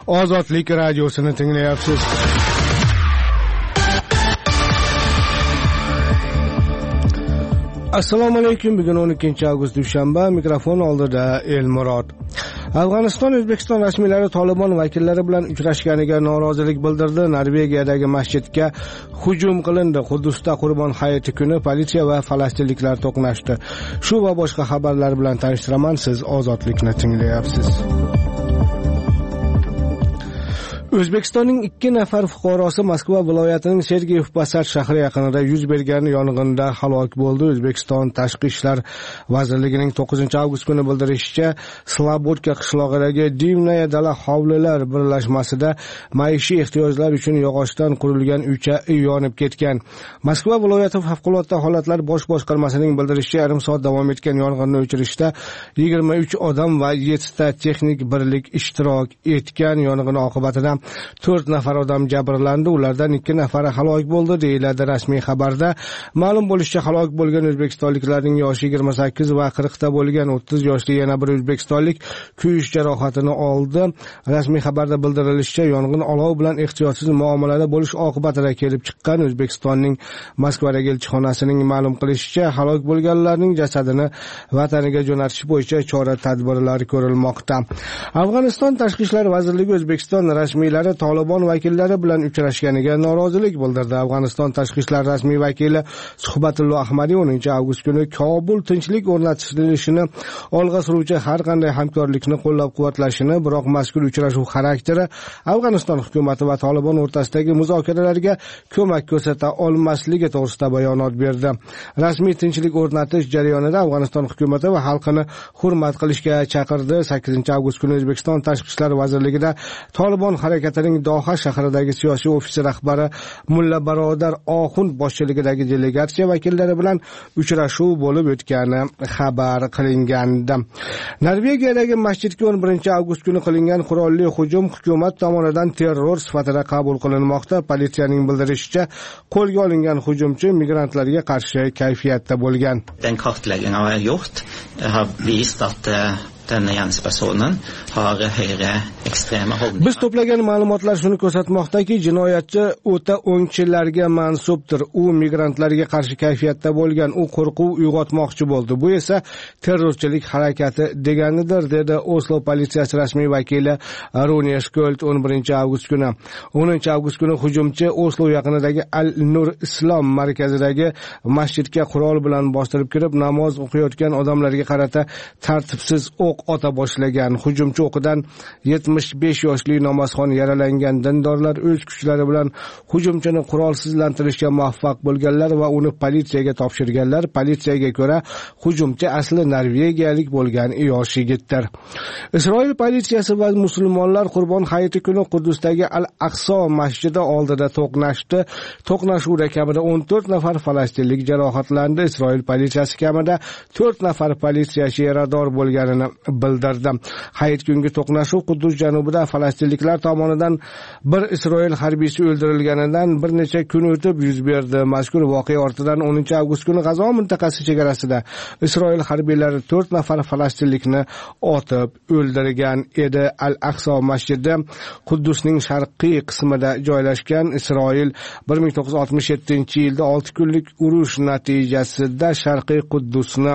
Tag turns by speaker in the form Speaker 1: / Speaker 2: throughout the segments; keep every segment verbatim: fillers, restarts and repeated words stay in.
Speaker 1: Ozodlik radiosini tinglayapsiz. Assalomu alaykum. Bugun o'n ikkinchi avgust dushanba. Mikrofon oldida Elmurod. Afg'oniston O'zbekiston rasmiylari Tolibon vakillari bilan uchrashganiga norozilik bildirdi. Norvegiyadagi masjidga hujum qilindi. Quddusda Qurbon hayiti kuni politsiya va falastinliklar to'qnashdi. Shu va boshqa xabarlar bilan tanishtiraman. Siz Ozodlikni tinglayapsiz. O'zbekistonning ikki nafar fuqarosi Moskva viloyatining Sergeyev Posad shahri yaqinida yuz bergan yong'inda halok bo'ldi. O'zbekiston Tashqi ishlar vazirligining to'qqizinchi avgust kuni bildirishicha, Slobodka qishlog'idagi Divnaya dala hovlilar birlashmasida maishiy ehtiyojlar uchun yog'ochdan qurilgan uycha yonib ketgan. Moskva viloyati favqulodda holatlar bosh boshqarmasining bildirishicha, yarim soat davom etgan yong'inni o'chirishda yigirma uch odam va yettita texnik birlik ishtirok etgan. Yong'in oqibatida to'rt nafar odam jabrlandi, ulardan ikki nafari halok bo'ldi deyiladi rasmiy xabarda. Ma'lum bo'lishicha, halok bo'lgan o'zbekistonliklarning yoshi yigirma sakkiz va qirqda bo'lgan. o'ttiz yoshli yana bir o'zbekistonlik kuyish jarohatini oldi. Rasmiy xabarda bildirilishicha, yong'in olov bilan ehtiyotsiz muomalada bo'lish oqibatida kelib chiqqan. O'zbekistonning Moskvadagi elchixonasining ma'lum qilishicha, halok bo'lganlarning jasadini vataniga jo'natish bo'yicha chora-tadbirlar ko'rilmoqda. Afg'oniston Tashqi ishlar vazirligi O'zbekiston rasmiylari Tolibon vakillari bilan uchrashganiga norozilik bildirdi. Afg'oniston Tashqi ishlar rasmiy vakili Suhbatullo Ahmadiy o'ninchi avgust kuni Kobul tinchlik o'rnatilishini olg'a suruvchi har qanday hamkorlikni qo'llab-quvvatlashini, biroq mazkur uchrashuv xarakteri Afg'oniston hukumati va Tolibon o'rtasidagi muzokaralarga ko'mak ko'rsata olmasligi to'g'risida bayonot berdi. Rasmiy tinchlik o'rnatish jarayonida Afg'oniston hukumati va xalqini hurmat qilishga chaqirdi. sakkizinchi avgust kuni O'zbekiston Tashqi ishlar vazirligida Tolibon harakatining Doha shahridagi siyosiy ofisi rahbari Mulla Barodar Oxund boshchiligidagi delegatsiya vakillari bilan uchrashuv bo'lib o'tgani xabar qilingandi. Norvegiyadagi masjidga o'n birinchi avgust kuni qilingan qurolli hujum hukumat tomonidan terror sifatida qabul qilinmoqda. Politsiyaning bildirishicha, qo'lga olingan hujumchi migrantlarga qarshi kayfiyatda bo'lgan.
Speaker 2: Den kartläggningen har gjort har visat att den gärningspersonen har högre extrema hållningar.
Speaker 1: Biz to'plagan ma'lumotlar shuni ko'rsatmoqdaki, jinoyatchi o'ta o'ngchilarga mansubdir. U migrantlarga qarshi kayfiyatda bo'lgan, u qo'rquv uyg'otmoqchi bo'ldi. Bu esa terrorchilik harakati deganidir, dedi Oslo politsiyasi rasmiy vakili Rune Skolt o'n birinchi avgust kuni. o'ninchi avgust kuni hujumchi Oslo yaqinidagi Al-Nur Islom markazidagi masjidga qurol bilan bostirib kirib, namoz o'qiyotgan odamlarga qarata tartibsiz o'q ota boshlagan. Hujumchi o'qidan yetmish besh yoshli namozxon yaralangan. Dindorlar o'z kuchlari bilan hujumchini qurolsizlantirishga muvaffaq bo'lganlar va uni politsiyaga topshirganlar. Politsiyaga ko'ra, hujumchi asli norvegiyalik bo'lgan yosh yigitdir. Isroil politsiyasi va musulmonlar Qurbon hayiti kuni Quddusdagi Al-Aqso masjidi oldida to'qnashdi. To'qnashuvda kamida o'n to'rt nafar falastinlik jarohatlandi. Isroil politsiyasi kamida to'rt nafar politsiyachi yarador bo'lganini bildirdi. Hayit kungi to'qnashuv Quddus janubida falastinliklar tomonidan bir Isroil harbiysi o'ldirilganidan bir necha kun o'tib yuz berdi. Mazkur voqea ortidan o'ninchi avgust kuni G'azo mintaqasi chegarasida Isroil harbiylari to'rt nafar falastinlikni otib o'ldirgan edi. Al-Aqso masjidi Quddusning sharqiy qismida joylashgan. Isroil bir ming to'qqiz yuz oltmish yettinchi yilda olti kunlik urush natijasida sharqiy Quddusni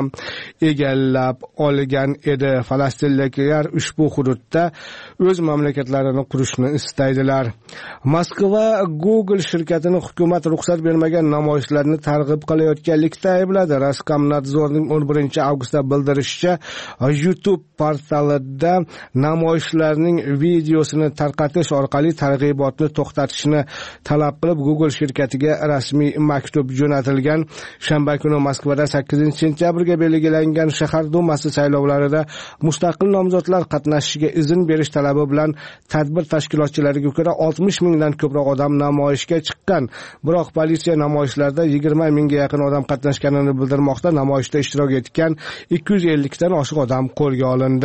Speaker 1: egallab olgan edi. Falastinliklar ushbu hududda o'z mamlakatlarini qurishni istaydilar. Moskva Google shirkatini hukumat ruxsat bermagan namoyishlarni targ'ib qilayotganlikda aybladi. Roskomnadzorning o'n birinchi avgustda bildirishicha, YouTube portalida namoyishlarning videosini tarqatish orqali targ'ibotni to'xtatishni talab qilib Google shirkatiga rasmiy maktub jo'natilgan. Shanba kuni Moskvada sakkizinchi sentyabrga belgilangan shahar dumasi saylovlarida mustaqil nomzodlar qatnashishiga izn berish talabi bilan tadbir tashkilotchilariga ko'ra oltmish mingdan ko'proq odam namoyishga chiqqan. Biroq politsiya namoyishlarda yigirma mingga yaqin odam qatnashganini bildirmoqda. Namoyishda ishtirok etgan ikki yuz ellikdan oshiq odam qo'lga olindi.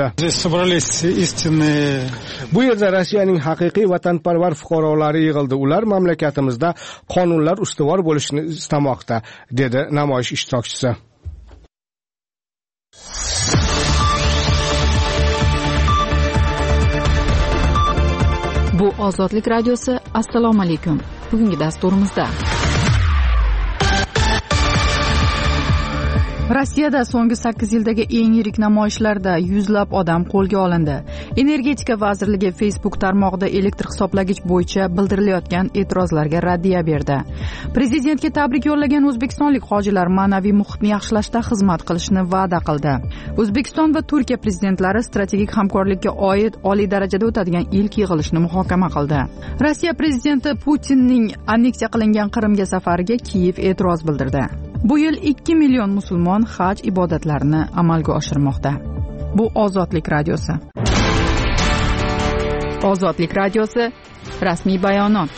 Speaker 1: Bu yerda Rossiyaning haqiqiy vatanparvar fuqarolari yig'ildi. Ular mamlakatimizda qonunlar ustuvor bo'lishini istamoqda, dedi namoyish ishtirokchisi.
Speaker 3: Ozodlik radiosi. Assalomu alaykum. Bugungi dasturimizda Rossiyada so'nggi sakkiz yildagi eng yirik namoyishlarda yuzlab odam qo'lga olindi. Energetika vazirligi Facebook tarmog'ida elektr hisoblagich bo'yicha bildirilayotgan e'tirozlarga raddiya berdi. Prezidentga tabrik yo'llagan o'zbekistonlik hojilar ma'naviy muhitni yaxshilashda xizmat qilishni va'da qildi. O'zbekiston va Turkiya prezidentlari strategik hamkorlikka oid oliy darajada o'tadigan ilk yig'ilishni muhokama qildi. Rossiya prezidenti Putinning anneksiya qilingan Qrimga safariga Kiyev e'tiroz bildirdi. Bu yil ikki million musulmon haj ibodatlarini amalga oshirmoqda. Bu Ozodlik radiosi. Ozodlik radiosi rasmiy bayonot.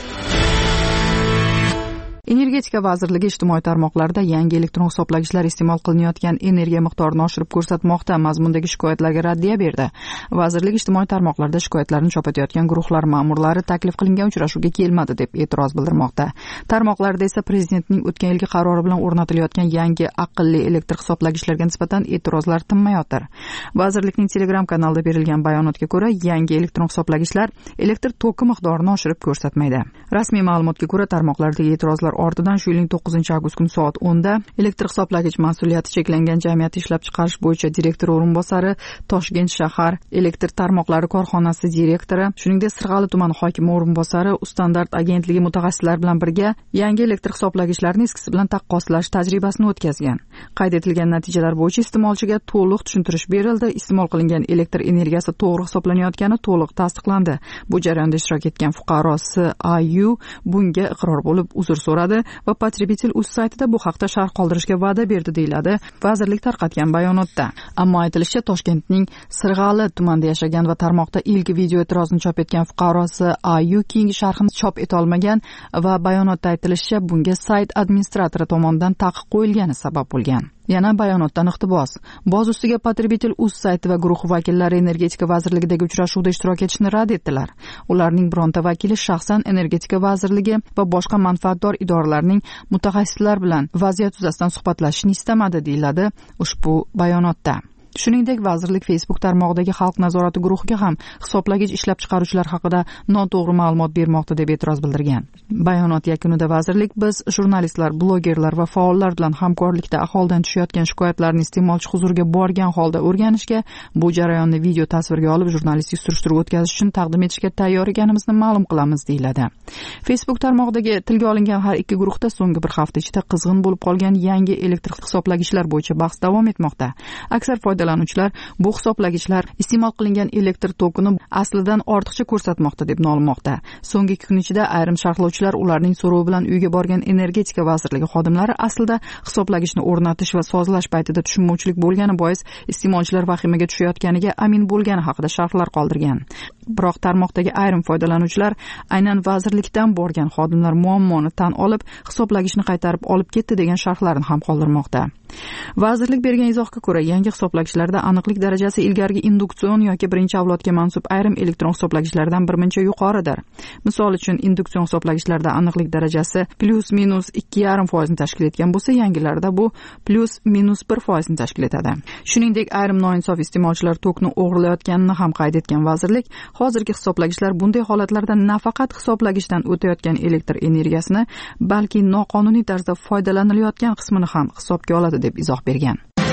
Speaker 3: Energetika vazirligi ijtimoiy tarmoqlarda yangi elektron hisoblagichlar iste'mol qilinayotgan energiya miqdorini oshirib ko'rsatmoqda mazmundagi shikoyatlarga raddiya berdi. Vazirlik ijtimoiy tarmoqlarda shikoyatlarni chop etayotgan guruhlar ma'murlari taklif qilingan uchrashuvga kelmadi deb e'tiroz bildirmoqda. Tarmoqlarda esa prezidentning o'tgan yilgi qarori bilan o'rnatilayotgan yangi aqlli elektr hisoblagichlarga nisbatan e'tirozlar tinmayotir. Vazirlikning Telegram kanalida berilgan bayonotga ko'ra, yangi elektron hisoblagichlar elektr toki miqdorini oshirib ko'rsatmaydi. Rasmiy ma'lumotga ko'ra, tarmoqlardagi e'tirozlar ortidan shu yilning to'qqizinchi avgust kuni soat o'nda elektr hisoblagich mas'uliyati cheklangan jamiyati ishlab chiqarish bo'yicha direktor o'rinbosari, Toshkent shahar elektr tarmoqlari korxonasi direktori, shuningdek Sirg'ali tumani hokimi o'rinbosari Ustandart agentligi mutaxassislari bilan birga yangi elektr hisoblagichlarni eskisi bilan taqqoslash tajribasini o'tkazgan. Qayd etilgan natijalar bo'yicha iste'molchiga to'liq tushuntirish berildi. Iste'mol qilingan elektr energiyasi to'g'ri hisoblanayotgani to'liq tasdiqlandi. Bu jarayonda ishtirok etgan fuqaro S A U bunga iqror bo'lib uzr so'radi va Potribitel o'z saytida bu haqda sharh qoldirishga va'da berdi, deyiladi vazirlik tarqatgan bayonotda. Ammo aytilishicha, Toshkentning Sirg'ali tumanida yashagan va tarmoqda ilk video e'tirozni chop etgan fuqarosi A U keyingi sharhini chop eta olmagan va bayonotda aytilishicha, bunga sayt administratori tomonidan taqiq qo'yilgani sabab bo'lgan. Yana bayonotdan iqtibos. Boz ustiga Potribitel o'z sayti va guruh vakillari energetika vazirligidagi uchrashuvda ishtirok etishni rad etdilar. Ularning bironta vakili shaxsan energetika vazirligi va boshqa manfaatdor idoralarning mutaxassislar bilan vaziyat yuzasidan suhbatlashishni istamadi, deyiladi ushbu bayonotda. Shuningdek, vazirlik Facebook tarmog'idagi xalq nazorati guruhiga ham hisoblagich ishlab chiqaruvchilar haqida noto'g'ri ma'lumot bermoqda deb e'tiroz bildirgan. Bayonot yakunida vazirlik, biz jurnalistlar, blogerlar va faollar bilan hamkorlikda aholidan tushayotgan shikoyatlarni iste'molchi huzuriga borgan holda o'rganishga, bu jarayonni video tasvirga olib jurnalistik surishtiruv o'tkazish uchun taqdim etishga tayyor ekanimizni ma'lum qilamiz, deyiladi. Facebook tarmog'idagi tilga olingan har ikki guruhda so'nggi bir hafta ichida qizg'in bo'lib qolgan yangi elektr hisoblagichlar bo'yicha bahs davom etmoqda. Aksar foydalanuvchilar bu hisoblagichlar iste'mol qilingan elektr tokini aslidan ortiqcha ko'rsatmoqda deb nolimoqda. So'nggi ikki kun ichida ayrim sharhlovchilar ularning so'rovi bilan uyga borgan energetika vazirligi xodimlari aslida hisoblagichni o'rnatish va sozlash paytida tushunmovchilik bo'lgani bois iste'molchilar vahimaga tushayotganiga amin bo'lgani haqida sharhlar qoldirgan. Biroq tarmoqdagi ayrim foydalanuvchilar aynan vazirlikdan borgan xodimlar muammoni tan olib, hisoblagichni qaytarib olib ketdi degan sharhlarni ham qoldirmoqda. Vazirlik bergan izohga ko'ra, yangi hisoblagichlarda aniqlik darajasi ilgarigi induksion yoki birinchi avlodga mansub ayrim elektron hisoblagichlardan birmuncha yuqoridir. Misol uchun, induksion hisoblagichlarda aniqlik darajasi plus minus ikki yarim foizni tashkil etgan bo'lsa, yangilarda bu plus minus bir foizni tashkil etadi. Shuningdek, ayrim noinsof iste'molchilar tokni o'g'irlayotganini ham qayd etgan vazirlik, hozirgi hisoblagichlar bunday holatlarda nafaqat hisoblagichdan o'tayotgan elektr energiyasini, balki noqonuniy tarzda foydalanilayotgan qismini ham hisobga oladi deb izoh bergan.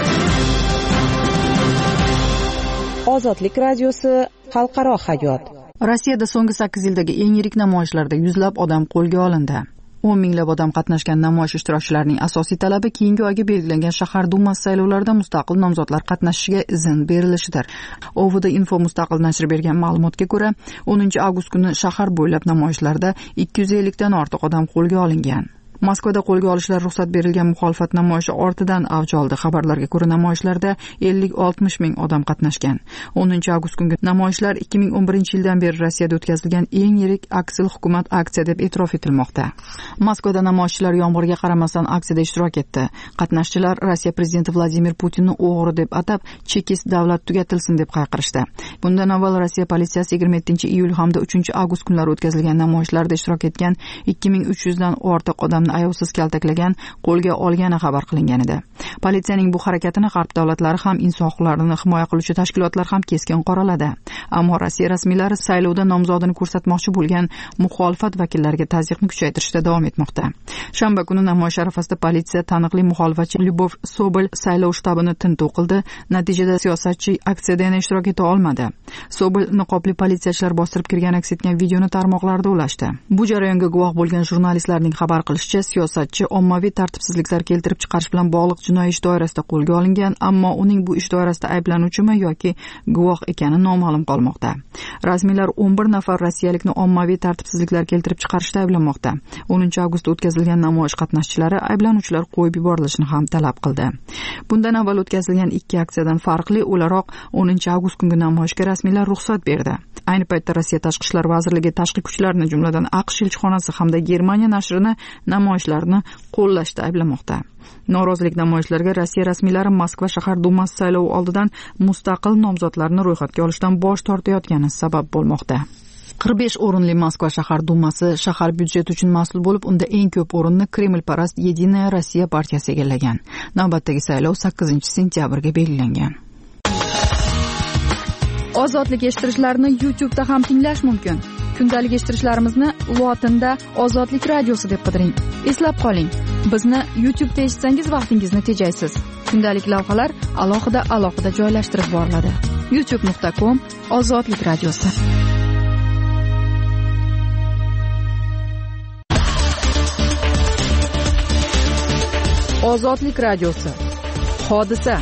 Speaker 4: Ozodlik radiosi xalqaro hayot.
Speaker 3: Rossiyada so'nggi sakkiz yildagi eng yirik namoyishlarda yuzlab odam qo'lga olindi. o'n minglab odam qatnashgan namoyish ishtirokchilarining asosiy talabi keyingi oyga belgilangan shahar dumasi saylovlarida mustaqil nomzodlar qatnashishiga izn berilishidir. O V D Info mustaqil nashri bergan ma'lumotga ko'ra, o'ninchi avgust kuni shahar bo'ylab namoyishlarda ikki yuz ellikdan ortiq odam qo'lga olingan. Moskvada qo'lga olishlar ruxsat berilgan muxolifat namoyishi ortidan avj oldi. Xabarlarga ko'ra, namoyishlarda ellik oltmish ming odam qatnashgan. o'ninchi avgust kungi namoyishlar ikki ming o'n birinchi yildan beri Rossiyada o'tkazilgan eng yirik aksil hukumat aksiya deb e'tirof etilmoqda. Moskvada namoyishchilar yomg'irga qaramasdan aksiyada ishtirok etdi. Qatnashchilar Rossiya prezidenti Vladimir Putinni o'g'ri deb atab, chekist davlat tugatilsin deb qayqirishdi. Bundan avval Rossiya politsiyasi yigirma yettinchi iyul hamda uchinchi avgust kunlari o'tkazilgan namoyishlarda ishtirok etgan ikki ming uch yuzdan ortiq odam odamni ayovsiz kaltaklagan, qo'lga olgani xabar qilingan edi. Politsiyaning bu harakatini G'arb davlatlari ham inson huquqlarini himoya qiluvchi tashkilotlar ham keskin qoraladi. Ammo Rossiya rasmiylari saylovda nomzodini ko'rsatmoqchi bo'lgan muxolifat vakillariga tazyiqni kuchaytirishda davom etmoqda. Shanba kuni namoyish arafasida politsiya taniqli muxolifatchi Lyubov Sobol saylov shtabini tintuv qildi. Natijada siyosatchi aksiyada yana ishtirok eta olmadi. Sobol niqobli politsiyachilar bostirib kirgan aks etgan videoni tarmoqlarda ulashdi. Bu jarayonga guvoh bo'lgan jurnalistlarning xabar qilishicha, siyosatchi ommaviy tartibsizliklar keltirib chiqarish bilan bog'liq jinoiy ish doirasida qo'lga olingan, ammo uning bu ish doirasida ayblanuvchimi yoki guvoh ekani noma'lum qolmoqda. Rasmiylar o'n bir nafar rossiyalikni ommaviy tartibsizliklar keltirib chiqarishda ayblamoqda. o'ninchi avgustda o'tkazilgan namoyish qatnashchilari ayblanuvchilar qo'yib yuborilishini ham talab qildi. Bundan avval o'tkazilgan ikki aksiyadan farqli o'laroq o'ninchi avgust kungi namoyishga rasmiylar ruxsat berdi. Ayni paytda Rossiya Tashqi ishlar vazirligi tashqi kuchlarni, jumladan AQSh elchixonasi hamda Germaniya nashrini namoyishlarni qo'llashda ayblamoqda. Norozilik namoyishlariga Rossiya rasmiylari Moskva shahar dumasi saylovi oldidan mustaqil nomzodlarni ro'yxatga olishdan bosh tortayotgani sabab bo'lmoqda. qirq besh o'rinli Moskva shahar dumasi shahar byudjeti uchun mas'ul bo'lib, unda eng ko'p o'rinni Kremlparast Yedinaya Rossiya partiyasi egallagan. Navbatdagi saylov sakkizinchi sentyabrga belgilangan. Ozodlik eshittirishlarni YouTube'da ham tinglash mumkin. Kundalik eshittirishlarimizni lotinda Ozodlik radiosi deb qidiring. Eslab qoling, bizni YouTube'da eshitsangiz vaqtingizni tejaysiz. Kundalik lavhalar alohida alohida joylashtirib boriladi. youtube nuqta com Ozodlik radiosi. Ozodlik radiosi. Hodisa.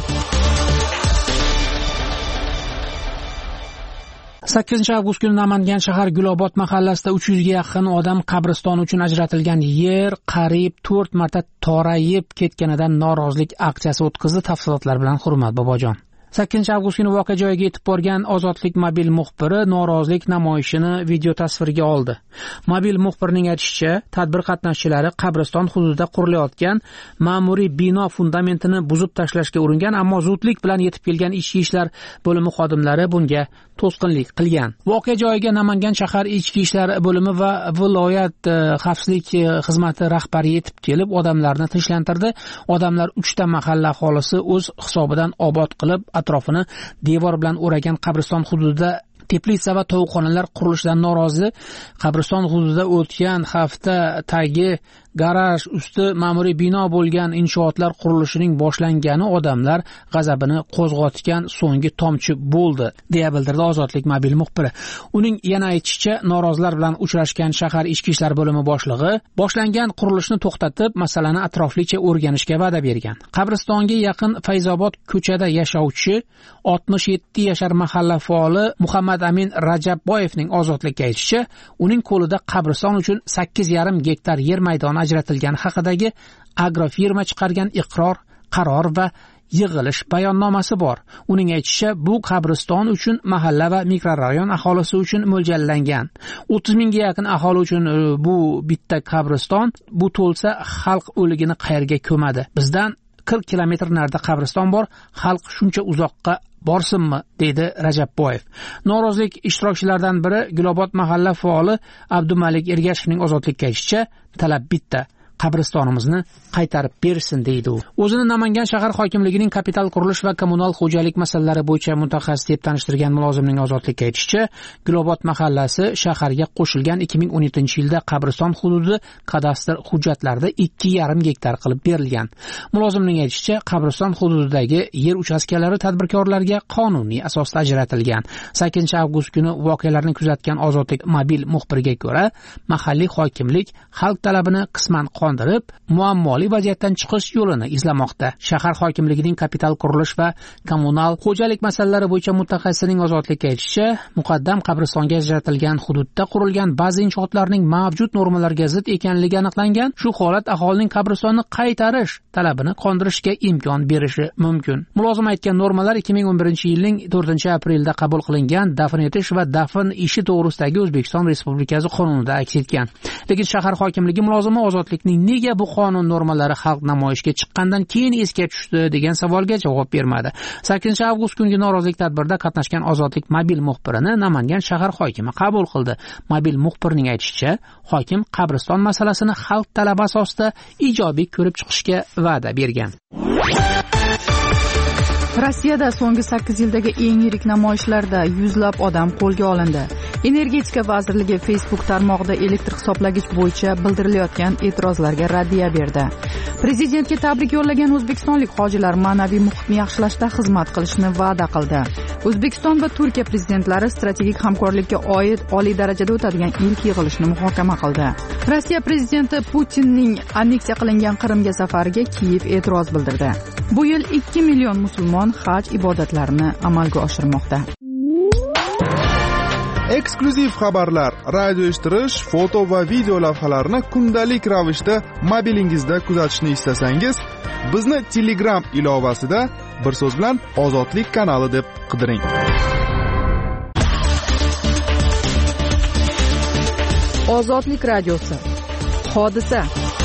Speaker 5: sakkizinchi avgust kuni Namangan shahar Gulobod mahallasida uch yuzga yaqin odam qabriston uchun ajratilgan yer qariyb to'rt marta torayib ketganidan norozilik aksiyasi o'tkazdi. Tafsilotlar bilan Hurmat Bobojon. sakkizinchi avgust kuni voqea joyiga yetib borgan Ozodlik mobil muxbiri norozilik namoyishini video tasvirga oldi. Mobil muxbirning aytishicha, tadbir qatnashchilari qabriston hududida qurilayotgan ma'muriy bino fundamentini buzib tashlashga uringan, ammo zudlik bilan yetib kelgan ichki ishlar bo'limi xodimlari bunga to'sqinlik qilgan. Voqea joyiga Namangan shahar ichki ishlar bo'limi va viloyat xavfsizlik xizmati rahbari yetib kelib, odamlarni tinchlantirdi. Odamlar uchta mahalla aholisi o'z hisobidan obod qilib, atrofini devor bilan o'ragan qabriston hududida teplitsa va tovuqxonalar qurilishidan norozi. Qabriston hududida o'tgan hafta tagi garaj usti ma'muriy bino bo'lgan inshootlar qurilishining boshlangani odamlar g'azabini qo'zg'atgan so'nggi tomchi bo'ldi, deya bildirdi Ozodlik mobil muxbiri. Uning yana aytishicha, norozilar bilan uchrashgan shahar ichki ishlar bo'limi boshlig'i boshlangan qurilishni to'xtatib, masalani atroflicha o'rganishga va'da bergan. Qabristonga yaqin Fayzobod ko'chada yashovchi oltmish yetti yashar mahalla faoli Muhammad Amin Rajabboyevning Ozodlikka aytishicha, uning qo'lida qabriston uchun sakkiz yarim gektar yer maydoni ajratilgani haqidagi agrofirma chiqargan iqror, qaror va yig'ilish bayonnomasi bor. Uning aytishicha, bu qabriston uchun mahalla va mikrorayon aholisi uchun mo'ljallangan. o'ttiz mingga yaqin aholi uchun bu bitta qabriston, bu to'lsa xalq o'ligini qayerga ko'madi. Bizdan qirq kilometr narida qabriston bor, xalq shuncha uzoqqa borsinmi, dedi Rajabboyev. Norozilik ishtirokchilaridan biri Gulobod mahalla faoli Abdumalik Ergashevning Ozodlikka aytishicha, talab bitta: qabristonimizni qaytarib bersin, deydi u. O'zini Namangan shahar hokimligining kapital qurilish va kommunal xo'jalik masalalari bo'yicha mutaxassis deb tanishtirgan mulozimning Ozodlikka aytishicha, Gulobod mahallasi shaharga qo'shilgan ikki ming o'n yettinchi yilda qabriston hududi kadastr hujjatlarida ikki yarim gektar qilib berilgan. Mulozimning aytishicha, qabriston hududidagi yer uchastkalari tadbirkorlarga qonuniy asosda ajratilgan. sakkizinchi avgust kuni voqealarni kuzatgan Ozodlik mobil muxbiriga ko'ra, mahalliy hokimlik xalq talabini qisman qondirib, muammoli vaziyatdan chiqish yo'lini izlamoqda. Shahar hokimligining kapital qurilish va kommunal xo'jalik masalalari bo'yicha mutaxassisining Ozodlikka aytishicha, muqaddam qabristonga ajratilgan hududda qurilgan ba'zi inshootlarning mavjud normalarga zid ekanligi aniqlangan. Shu holat aholining qabristonni qaytarish talabini qondirishga imkon berishi mumkin. Mulozim aytgan normalar ikki ming o'n birinchi yilning to'rtinchi aprelda qabul qilingan dafn etish va dafn ishi to'g'risidagi O'zbekiston Respublikasi qonunida aks etgan. Lekin shahar hokimligi mulozimi Ozodlikning ya'ni nega bu qonun normalari xalq namoyishga chiqqandan keyin esga tushdi degan savolga javob bermadi. sakkizinchi avgust kungi norozilik tadbirida qatnashgan Ozodlik mobil muxbirini Namangan shahar hokimi qabul qildi. Mobil muxbirning aytishicha, hokim qabriston masalasini xalq talabi asosida ijobiy ko'rib chiqishga va'da bergan.
Speaker 3: Rossiyada so'nggi sakkiz yildagi eng yirik namoyishlarda yuzlab odam qo'lga olindi. Energetika vazirligi Facebook tarmog'ida elektr hisoblagich bo'yicha bildirilayotgan e'tirozlarga raddiya berdi. Prezidentga tabrik yo'llagan o'zbekistonlik hojilar ma'naviy muhitni yaxshilashda xizmat qilishni va'da qildi. O'zbekiston va Turkiya prezidentlari strategik hamkorlikka oid oliy darajada o'tadigan ilk yig'ilishni muhokama qildi. Rossiya prezidenti Putinning anneksiya qilingan Qrimga safariga Kiyev e'tiroz bildirdi. Bu yil ikki million musulmon haj ibodatlarini amalga oshirmoqda.
Speaker 6: Eksklyuziv xabarlar, radio eshittirish, foto va video lavhalarni kundalik ravishda mobilingizda kuzatishni istasangiz, bizni Telegram ilovasida bir so'z bilan Ozodlik kanali deb qidiring.
Speaker 3: Ozodlik radiosi. Hodisa.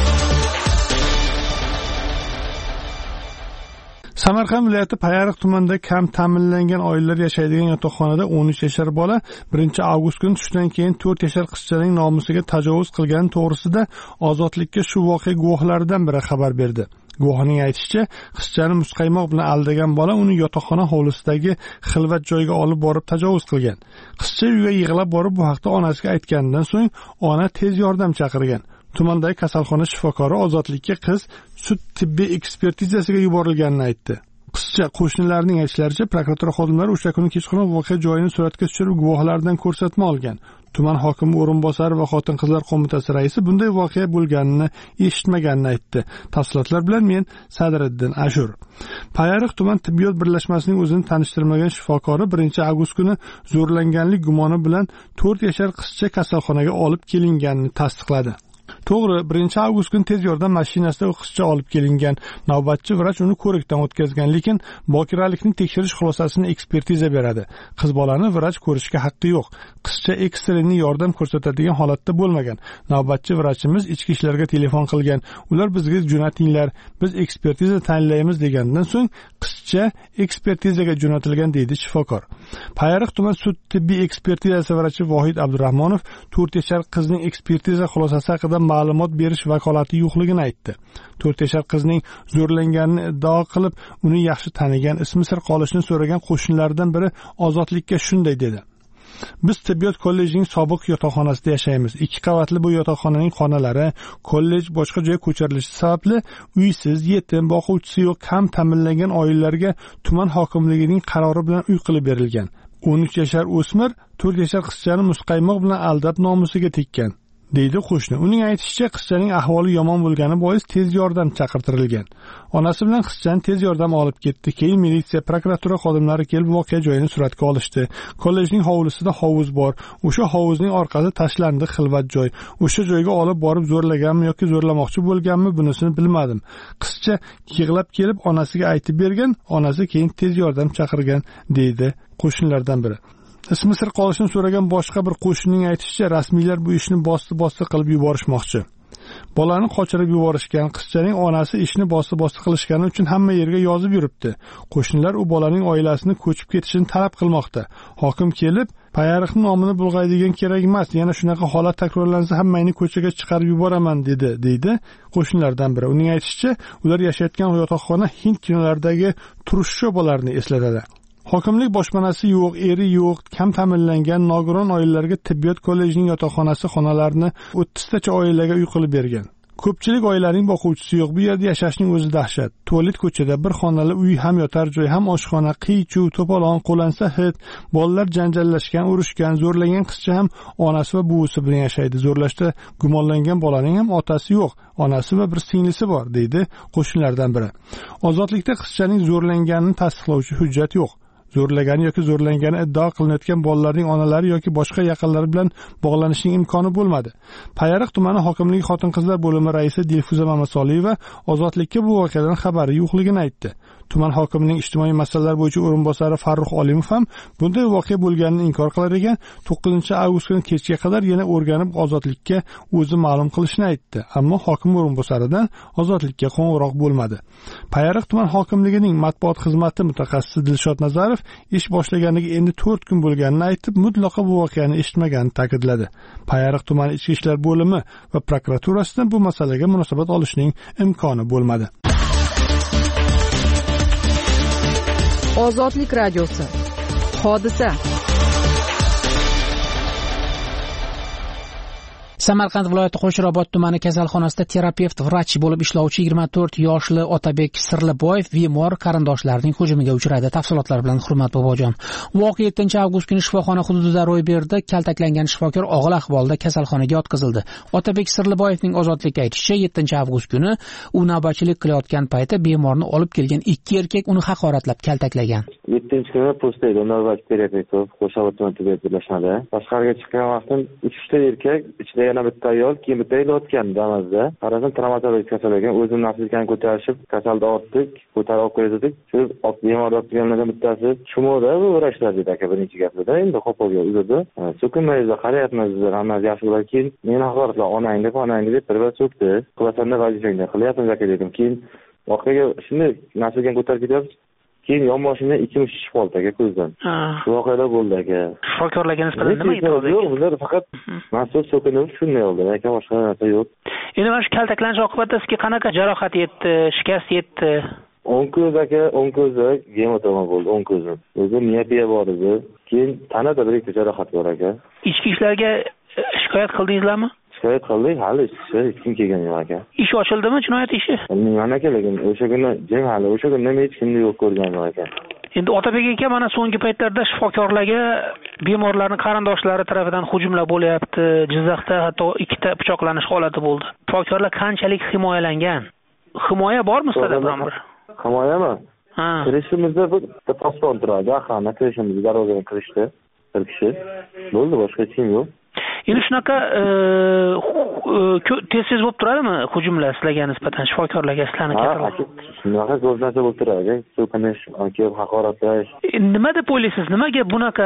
Speaker 7: Samarqand viloyati Payariq tumanida kam ta'minlangan oilalar yashaydigan yotoqxonada o'n uch yashar bola birinchi avgust kuni tushdan keyin to'rt yashar qizchaning nomusiga tajovuz qilgani to'g'risida Ozodlikka shu voqea guvohlaridan biri xabar berdi. Guvohning aytishicha, qizchani muzqaymoq bilan aldagan bola uni yotoqxona hovlisidagi xilvat joyga olib borib tajovuz qilgan. Qizcha uyga yig'lab borib bu haqda onasiga aytganidan so'ng ona tez yordam chaqirgan. Tumandagi kasalxona shifokori Ozodlikka qiz sud tibbiy ekspertizasiga yuborilganini aytdi. Qizcha qo'shnilarning aytishlaricha, prokuratura xodimlari o'sha kuni kechqurun voqea joyini suratga tushirib guvohlardan ko'rsatma olgan. Tuman hokimi o'rinbosari va xotin-qizlar qo'mitasi raisi bunday voqea bo'lganini eshitmaganini aytdi. Tafsilotlar bilan men Sadriddin Ashur. Payariq tuman tibbiyot birlashmasining o'zini tanishtirmagan shifokori birinchi avgust kuni zo'rlanganlik gumoni bilan to'rt yashar qizcha kasalxonaga olib kelinganini tasdiqladi. To'g'ri, birinchi avgust kuni tez yordam mashinasida u qizcha olib kelingan. Navbatchi vrach uni ko'rikdan o'tkazgan, lekin bokiralikni tekshirish xulosasini ekspertiza beradi. Qiz bolani vrach ko'rishga haqqi yo'q. Qizcha ekstreniy yordam ko'rsatadigan holatda bo'lmagan. Navbatchi vrachimiz ichki ishlarga telefon qilgan. Ular bizga jo'natinglar, biz ekspertiza tayinlaymiz degandan so'ng qizcha ekspertizaga jo'natilgan deydi shifokor. Payariq tuman sud tibbiy ekspertizasi vrachi Vohid Abdurahmonov to'rt yashar qizning ekspertiza xulosasi haqida ma'lumot berish vakolati yo'qligini aytdi. to'rt yashar qizning zo'rlanganini iddao qilib, uni yaxshi tanigan, ismi sir qolishini so'ragan qo'shnilardan biri Ozodlikka shunday dedi. Biz tibbiyot kollejining sobiq yotoqxonasida yashaymiz. Ikki qavatli bu yotoqxonaning xonalari, kollej boshqa joyga ko'chirilishi sababli uysiz, yetim, boquvchisi yo'q, kam ta'minlangan oilalarga tuman hokimligining qarori bilan uy qilib berilgan. o'n uch yashar o'smir to'rt yashar qizchani muzqaymoq bilan aldab nomusiga tekkan, deydi qo'shni. Uning aytishicha, qizchaning ahvoli yomon bo'lgani bois tez yordam chaqirtirilgan. Onasi bilan qizchani tez yordam olib ketdi. Keyin militsiya, prokuratura xodimlari kelib voqea joyini suratga olishdi. Kollejning hovlisida hovuz bor. O'sha hovuzning orqasi tashlandi xilvat joy. O'sha joyga olib borib zo'rlaganmi yoki zo'rlamoqchi bo'lganmi, bunisini bilmadim. Qizcha yig'lab kelib onasiga aytib bergan, onasi keyin tez yordam chaqirgan, deydi qo'shnilardan biri. Ismi sir qolishini so'ragan boshqa bir qo'shnining aytishicha, rasmiylar bu ishni bosti-bosti qilib yuborishmoqchi. Bolani qochirib yuborishgan, qizchaning onasi ishni bosti-bosti qilishgani uchun hamma yerga yozib yuribdi. Qo'shnilar u bolaning oilasini ko'chib ketishini talab qilmoqda. Hokim kelib, Payariqning nomini bulg'aydigan kerak emas, yana shunaqa holat takrorlansa hammangni ko'chaga chiqarib yuboraman dedi, deydi qo'shnilardan biri. Uning aytishicha, ular yashayotgan yotoqxona Hind kinolaridagi Turush sho'balarini eslatadi. Hokimlik boshpanasi yo'q, eri yo'q, kam ta'minlangan nogiron oilalarga tibbiyot kollejining yotoqxonasi xonalarini o'ttiztacha oilaga uy qilib bergan. Ko'pchilik oilaning boquvchisi yo'q. Bu yerda yashashning o'zi dahshat. Tualet ko'chada, bir xonali uy, ham yotar joy, ham oshxona, qiy-chuv, to'polon, qo'lansa hid, bolalar janjallashgan, urushgan, zo'rlangan qizcha ham onasi va buvisi bilan yashaydi. Zo'rlashda gumonlangan bolaning ham otasi yo'q, onasi va bir singlisi bor, deydi qo'shnilardan biri. Ozodlikda qizchaning zo'rlanganini tasdiqlovchi hujjat yo'q. Zo'rlagani yoki zo'rlangani iddao qilinayotgan bolalarning onalari yoki boshqa yaqinlari bilan bog'lanishning imkoni bo'lmadi. Payariq tumani hokimligi xotin-qizlar bo'limi raisi Dilfuza Mamasoliyeva Ozodlikka bu voqeadan xabari yo'qligini aytdi. Tuman hokimining ijtimoiy masalalar bo'yicha o'rinbosari Farruh Olimov ham bunday voqea bo'lganini inkor qilar ekan, to'qqizinchi avgust kuni kechga qadar yana o'rganib ozodlikka o'zi ma'lum qilishni aytdi. Ammo hokim o'rinbosaridan ozodlikka qo'ng'iroq bo'lmadi. Payariq tuman hokimligining matbuot xizmati mutaxassisi Dilshod Nazarov ish boshlaganiga endi to'rt kun bo'lganini aytib, mutlaqo bu voqeani eshitmaganini ta'kidladi. Payariq tumani ichki ishlar bo'limi va prokuraturasidan bu masalaga munosabat olishning imkoni bo'lmadi.
Speaker 3: Ozodlik radiosi. Hodisa.
Speaker 5: Samarqand viloyati Qo'shrobod tumani kasalxonasida terapevt vrach bo'lib ishlovchi yigirma to'rt yoshli Otabek Sirliboyev bemor qarindoshlarining hujumiga uchradi. Tafsilotlar bilan Hurmat Bobojon. Voqea yettinchi avgust kuni shifoxona hududida ro'y berdi. Kaltaklangan shifokor og'ir ahvolda kasalxonaga yotqizildi. Otabek Sirliboyevning ozodlikka aytishicha, yettinchi avgust kuni u navbatchilik qilayotgan paytda bemorni olib kelgan ikki erkak uni haqoratlab kaltaklagan.
Speaker 8: yettinchi kuni postayda navbat terapevt Qo'shrobod tumanida birlashmada. Tashqariga chiqqan vaqtim uch ta erkak, ichida yana bitta ayol, keyin bitta yotgan damazda. Qarasam travmatologik kasal ekan, o'zini nafslikani ko'tarishib, kasalda ortdik, ko'tarib olib keldik. Shu bemor yotganlardan bittasi shumoda vrachlar dedi aka birinchi gapida. Endi qo'polga uzadi. So'kinmaysiz, qarayapmiz, hammasi yaxshi bo'ladi. Keyin meni haqoratlar onangni, onangni deb bir-bir so'kdi. Qilasanda vazifangni qilyapmiz aka dedim. Keyin voqeaga shunday nafslikani ko'tarib ketyapmiz. Keyin yon mashinadan ikki mush tushib qoldi aka ko'zdan. Shu voqeada bo'ldi aka.
Speaker 5: Shifokorlarga nisbatan nima e'tiroz?
Speaker 8: Yo'q, bular faqat mas'ul so'kinib shunday oldi, aka boshqa narsa yo'q.
Speaker 5: Endi mana shu kaltaklanish oqibatida sizga qanaqa jarohat yetdi, shikast yetdi?
Speaker 8: O'ng ko'z aka, o'ng ko'zda gematoma bo'ldi, o'ng ko'zim. O'zi miyopiya bor edi. Keyin tanada bir ikki jarohat bor aka.
Speaker 5: Ichki ishlarga shikoyat qildingizlarmi?
Speaker 8: Shikoyat qildik, hali ishga hech kim kelgan yo'q aka.
Speaker 5: Ish ochildimi, jinoyat ishi?
Speaker 8: Bilmayman aka, lekin o'sha kuni jim hali, o'sha kuni nima hech kimni yo'q ko'rganim aka.
Speaker 5: Endi Otabek aka mana so'nggi paytlarda shifokorlarga bemorlarning qarindoshlari tomonidan hujumlar bo'lyapti. Jizzaxda hatto ikkita pichoqlanish holati bo'ldi. Shifokorlar qanchalik himoyalangan? Himoya bormi sizda biron bir?
Speaker 8: Himoyami?
Speaker 5: Ha.
Speaker 8: Kirishimizda bitta poston turadi, ahana kirishimizda darvozadan kirishdi. Bir kishi. Bo'ldi, boshqa hech kim yo'q.
Speaker 5: Endi shunaqa tez-tez bo'lib turadimi hujumlar sizlarga nisbatan shifokorlarga sizlarni kasalxonaga?
Speaker 8: Shunaqa ko'p narsa bo'lib turadi. So'kinish, kelib haqoratlash.
Speaker 5: Nima deb o'ylaysiz? Nimaga bunaqa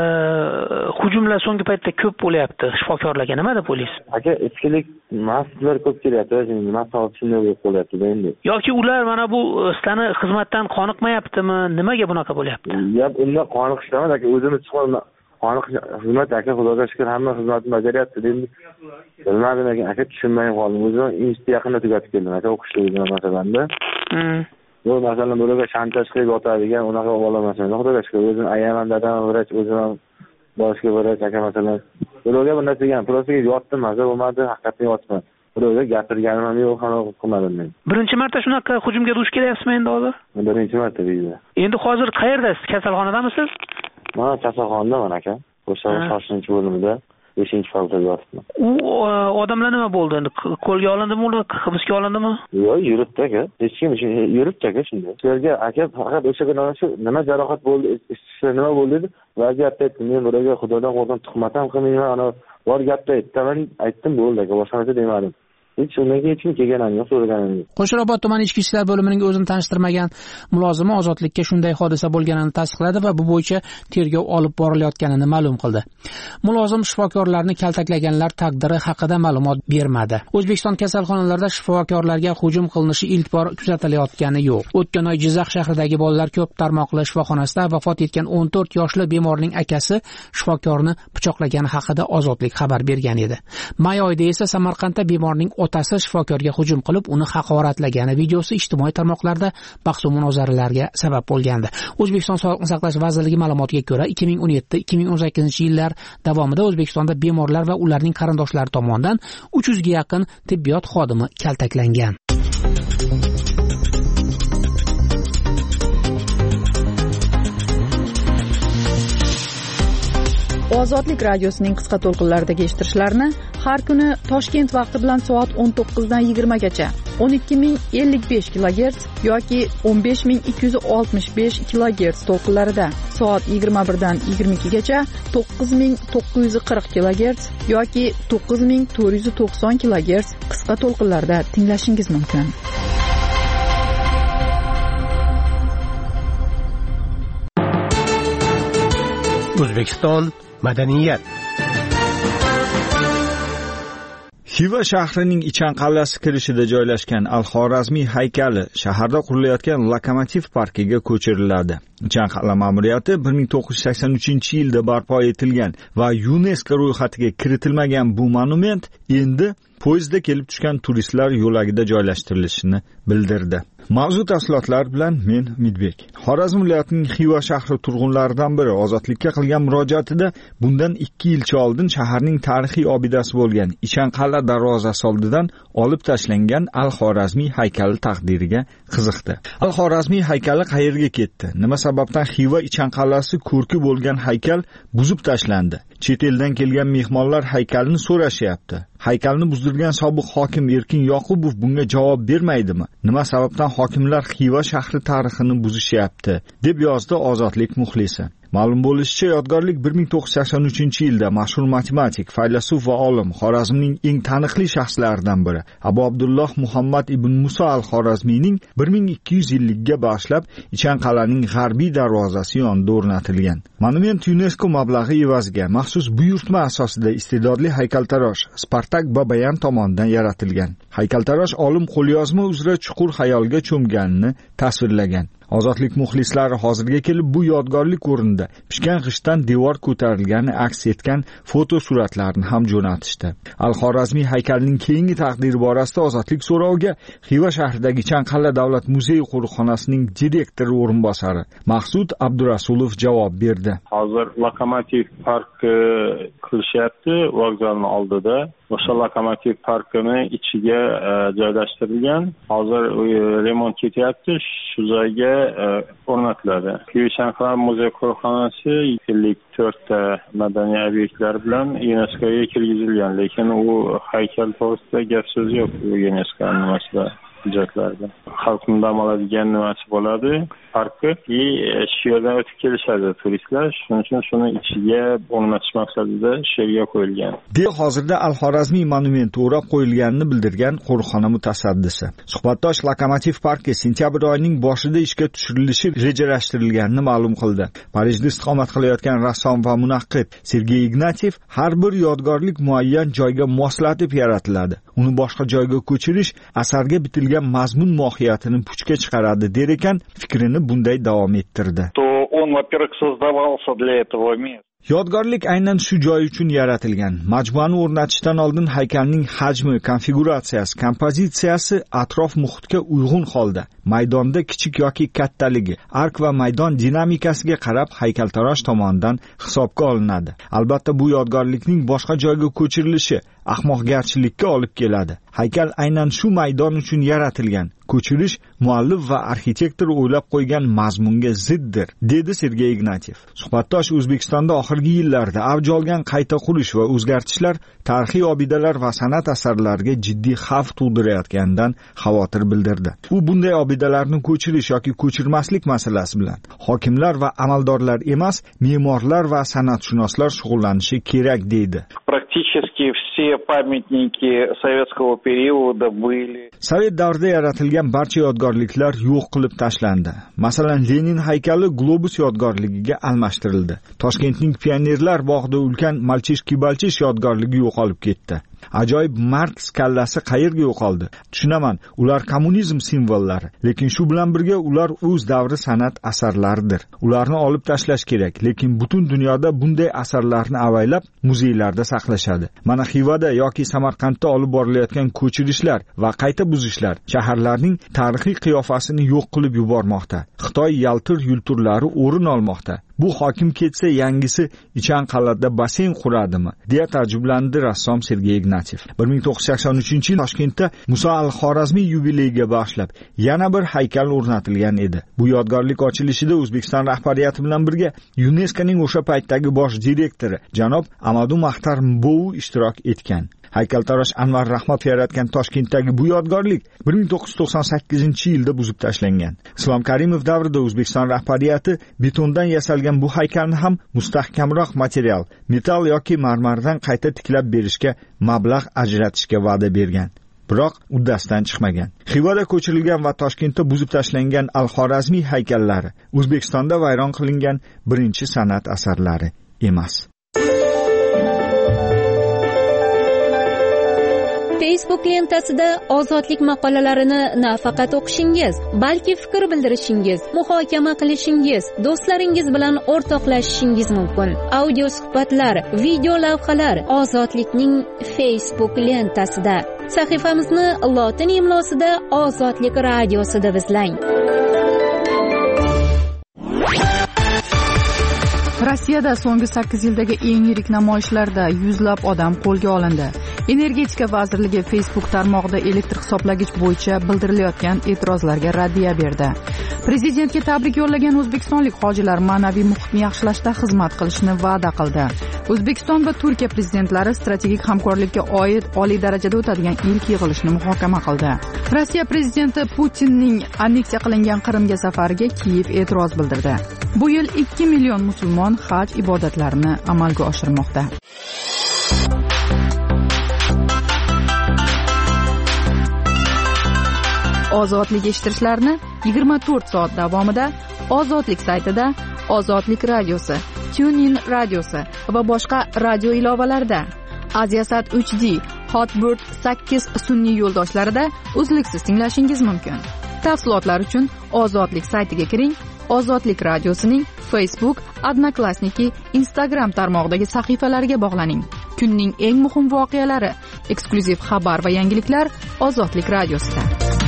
Speaker 5: hujumlar so'nggi paytda ko'p bo'lyapti shifokorlarga? Nima deb o'ylaysiz?
Speaker 8: Aka, ichkilik mas'ullar ko'p kelyapti, nima sabab shunday bo'lib qolyapti endi.
Speaker 5: Yoki ular mana bu sizlarni xizmatdan qoniqmayaptimi? Nimaga bunaqa bo'lyapti?
Speaker 8: Yo'q, undan qoniqishdan aka, o'zimiz chiqolma qoniq xizmat aka, xudoga shukr hamma xizmatni bajaryapti endi. Bilmadim aka, aka tushunmay qoldim. O'zim institut yaqinda tugatib keldim aka, o'qishda masalanda.
Speaker 5: Hmm.
Speaker 8: Bu masalan bularga shantaj qilib yotadigan unaqa olamasan. Xudoga shukr, o'zim ayaman dadam vrach, o'zim boshqa vrach aka masalan. Bularga bunday degan, prostaga yotdim, maza bo'lmadi, haqiqatdan yotdim. Bularga gapirganim ham yo'q, ham qilmadim men.
Speaker 5: Birinchi marta shunaqa hujumga duch kelyapsizmi endi hozir?
Speaker 8: Birinchi marta deydi.
Speaker 5: Endi hozir qayerdasiz? Kasalxonadamisiz?
Speaker 8: Mana kasalxonadaman aka. O'sha shoshilinch bo'limida beshinchi qavatda yotibman.
Speaker 5: U odamlar nima bo'ldi endi? Qo'lga olindimi, ular hibsga olindimi?
Speaker 8: Yo'q, yuribdi aka. Hech kim yuribdi aka shunday. Sizlarga aka faqat o'sha kuni shu nima jarohat bo'ldi, ishlar nima bo'ldi deb vaziyatda aytdim. Men bularga xudodan qo'rqib tuhmat ham qilmayman, ana bor gapda aytdim, aytdim bo'ldi aka, boshqa narsa demadim. Hech shundan keyin hech kim kelganim yo'q, so'raganim yo'q.
Speaker 5: Qo'shrobod tumani ichki ishlar bo'limining o'zini tanishtirmagan mulozimi ozodlikka shunday hodisa bo'lganini tasdiqladi va bu bo'yicha tergov olib borilayotganini ma'lum qildi. Mulozim shifokorlarni kaltaklaganlar taqdiri haqida ma'lumot bermadi. O'zbekiston kasalxonalarida shifokorlarga hujum qilinishi ilk bor kuzatilayotgani yo'q. O'tgan oy Jizzax shahridagi bolalar ko'p tarmoqli shifoxonasida vafot etgan o'n to'rt yoshli bemorning akasi shifokorni pichoqlagani haqida Ozodlik xabar bergan edi. May oyida esa Samarqandda bemorning otasi shifokorga hujum qilib, uni haqoratlagani videosi ijtimoiy tarmoqlarda bahs va munozaralarga sabab bo'lgandi. O'zbekiston Sog'liqni saqlash vazirligi ma'lumotiga ko'ra, ikki ming o'n yetti ikki ming o'n sakkizinchi yillar davomida O'zbekistonda bemorlar va ularning qarindoshlari tomonidan uch yuzga yaqin tibbiyot xodimi kaltaklangan.
Speaker 3: Ozodlik radiosining qisqa to'lqinlaridagi eshittirishlarni har kuni Toshkent vaqti bilan soat o'n to'qqiz dan yigirma gacha o'n ikki ming ellik besh kilogerts yoki o'n besh ming ikki yuz oltmish besh kilogerts to'lqinlarida, soat yigirma bir dan yigirma ikki gacha to'qqiz ming to'qqiz yuz qirq kilogerts yoki to'qqiz ming to'rt yuz to'qson kilogerts qisqa to'lqinlarda tinglashingiz mumkin.
Speaker 9: O'zbekiston madaniyat.
Speaker 10: Xiva shahrining Ichan qal'asi kirishida joylashgan Al-Xorazmiy haykali shaharda qurilayotgan Lokomotiv parkiga ko'chiriladi. Ichan qal'a ma'muriyati bir ming to'qqiz yuz sakson uchinchi yilda barpo etilgan va UNESCO ro'yxatiga kiritilmagan bu monument endi poyezdda kelib tushgan turistlar yo'lagida joylashtirilishini bildirdi. Mavzu tafsilotlar bilan men Umidbek. Xorazm viloyatining Xiva shahri turg'unlaridan biri ozodlikka qilgan murojaatida bundan ikki yilcha oldin shaharning tarixiy obidasi bo'lgan Ichan qal'a darvozasi oldidan olib tashlangan Al-Xorazmiy haykali taqdiriga qiziqdi. Al-Xorazmiy haykali qayerga ketdi? Nima sababdan Xiva Ichan qal'asi ko'rki bo'lgan haykal buzib tashlandi? Chet eldan kelgan mehmonlar haykalni so'rashyapti. Haykalni buzdirgan sobiq hokim Erkin Yoqubov bunga javob bermaydimi? Nima sababdan hokimlar Xiva shahri tarixini buzishyapti, deb yozdi Ozodlik muxlisi. Ma'lum bo'lishicha, yodgorlik bir ming to'qqiz yuz sakson uchinchi yilda mashhur matematik, faylasuf va olim, Xorazmning eng taniqli shaxslaridan biri Abu Abdulloh Muhammad ibn Muso al-Xorazmiyning bir ming ikki yuz yilligiga bag'ishlab Ichan qal'aning g'arbiy darvozasi yonida o'rnatilgan. Monument UNESCO mablag'i evaziga maxsus buyurtma asosida iste'dodli haykaltarosh Spartak Babayan tomonidan yaratilgan. Haykaltarosh olim qo'lyozma uzra chuqur xayolga cho'mganini tasvirlagan. Ozodlik muxlislari hozirga kelib bu yodgorlik o'rnida pishgan g'ishtdan devor ko'tarilgani aks etgan foto suratlarni ham jo'natishdi. Al-Xorazmiy haykalining keyingi taqdiri borasida Ozodlik so'roviga Xiva shahridagi Ichan qal'a davlat muzeyi qo'riqxonasining direktori o'rinbosari Maqsud Abdurasulov javob berdi.
Speaker 11: Hozir Lokomotiv parki qilishyapti vokzalning oldida. O'sha Lokomotiv parkini ichiga joylashtirilgan. Hozir remont ketyapti. Shu joyga o'rnatiladi. Ichan qal'a muzey qo'riqxonasi ellik to'rtta madaniy obyektlar bilan UNESCOga kirgizilgan, lekin u haykal to'g'risida gap so'z yo'q UNESCO nimasida. hujjatlarda. Xalqning dam oladigan nimasi bo'ladi? Parki shu yerdan o'tib kelishadi turistlar. Shuning uchun shuni ichiga o'rnatish maqsadida shu yerga qo'yilgan.
Speaker 10: De hozirda Al-Xorazmiy monumenti o'rab qo'yilganini bildirgan qo'riqxona mutasaddisi. Suhbatdosh Lokomotiv parki sentyabr oyining boshida ishga tushirilishi rejalashtirilganini ma'lum qildi. Parijda istiqomat qilayotgan rassom va munaqqib Sergey Ignatiev har bir yodgorlik muayyan joyga moslatib yaratiladi. Uni boshqa joyga ko'chirish asarga bitilgan mazmun mohiyatini puchga chiqaradi der ekan, fikrini bunday davom ettirdi.
Speaker 12: То он, во-первых, создавался для этого места.
Speaker 10: Yodgorlik aynan shu joy uchun yaratilgan. Majmuani o'rnatishdan oldin haykalning hajmi, konfiguratsiyasi, kompozitsiyasi atrof muhitga uyg'un holda, maydonda kichik yoki kattaligi, ark va maydon dinamikasiga qarab haykaltarosh tomonidan hisobga olinadi. Albatta bu yodgorlikning boshqa joyga ko'chirilishi ahmoqgarchilikka olib keladi. Haykal aynan shu maydon uchun yaratilgan. Ko'chirish muallif va arxitektor o'ylab qo'ygan mazmunga ziddir, dedi Sergey Ignatiev. Suhbatdosh O'zbekistonda oxirgi yillarda avj olgan qayta qurish va o'zgartishlar tarixiy obidalar va san'at asarlariga jiddiy xavf tug'dirayotganidan xavotir bildirdi. U bunday obidalarni ko'chirish yoki ko'chirmaslik masalasi bilan hokimlar va amaldorlar emas, me'morlar va san'atshunoslar shug'ullanishi kerak deydi.
Speaker 12: Практически все памятники советского периода были.
Speaker 10: Sovet davrida yaratilgan barcha yodgorliklar yo'q qilib tashlandi. Masalan, Lenin haykali Globus yodgorligiga almashtirildi. Toshkentning Pionerlar bog'ida ulkan Malchish-Kibalchish yodgorligi yo'qolib ketdi. Ajoyib Marks kallasi qayerga yo'qoldi? Tushunaman, ular kommunizm simvollari, lekin shu bilan birga ular o'z davri san'at asarlaridir. Ularni olib tashlash kerak, lekin butun dunyoda bunday asarlarni avaylab muzeylarda saqlashadi. Mana Xivada yoki Samarqandda olib borilayotgan ko'chirishlar va qayta buzishlar shaharlarning tarixiy qiyofasini yo'q qilib yubormoqda. Xitoy yaltir yulturlari o'rin olmoqda. Bu hokim ketsa yangisi Ichan qal'ada basen quradimi? deya ta'jjublandi rassom Sergey Ignatiev. bir ming to'qqiz yuz sakson uchinchi yil Toshkentda Muso al-Xorazmiy yubileyiga bag'ishlab yana bir haykal o'rnatilgan edi. Bu yodgorlik ochilishida O'zbekiston rahbariyati bilan birga UNESCOning o'sha paytdagi bosh direktori janob Amadu Maxtar Mbou ishtirok etgan. Haykaltarosh Anvar Rahmatov yaratgan Toshkentdagi bu yodgorlik bir ming to'qqiz yuz to'qson sakkizinchi yilda buzib tashlangan. Islom Karimov davrida O'zbekiston rahbariyati betondan yasalgan bu haykalni ham mustahkamroq material, metall yoki marmardan qayta tiklab berishga mablag' ajratishga va'da bergan. Biroq uddasidan chiqmagan. Xivada ko'chirilgan va Toshkentda buzib tashlangan Al-Xorazmiy haykallari O'zbekistonda vayron qilingan birinchi san'at asarlari emas.
Speaker 13: Facebook lentasida ozodlik maqolalarini nafaqat o'qishingiz, balki fikr bildirishingiz, muhokama qilishingiz, do'stlaringiz bilan o'rtoqlashishingiz mumkin. Audio suhbatlar, video lavhalar ozodlikning Facebook lentasida. Sahifamizni lotin imlosida Ozodlik radiosi deb izlang.
Speaker 3: Rossiyada so'nggi sakkiz yildagi eng yirik namoyishlarda yuzlab odam qo'lga olindi. Energetika vazirligi Facebook tarmog'ida elektr hisoblagich bo'yicha bildirilayotgan e'tirozlarga raddiya berdi. Prezidentga tabrik yo'llagan o'zbekistonlik hojilar ma'naviy muhitni yaxshilashda xizmat qilishni va'da qildi. O'zbekiston va Turkiya prezidentlari strategik hamkorlikka oid oliy darajada o'tadigan ilk yig'ilishni muhokama qildi. Rossiya prezidenti Putinning anneksiya qilingan Qrimga safariga Kiyev e'tiroz bildirdi. Bu yil ikki million musulmon haj ibodatlarini amalga oshirmoqda. Ozodlik eshittirishlarni yigirma to'rt soat davomida Ozodlik saytida, Ozodlik radiosi, TuneIn radiosi va boshqa radio ilovalarida, Aziasat uch D, Hotbird sakkiz sun'iy yo'ldoshlarida uzluksiz tinglashingiz mumkin. Tafsilotlar uchun Ozodlik saytiga kiring. Ozodlik radiosining Facebook, Odnoklassniki, Instagram tarmog'idagi sahifalariga bog'laning. Kunning eng muhim voqealari, eksklyuziv xabar va yangiliklar Ozodlik radiosida.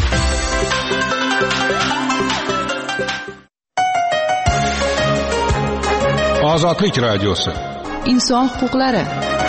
Speaker 9: Ozodlik radiosi.
Speaker 3: Inson huquqlari.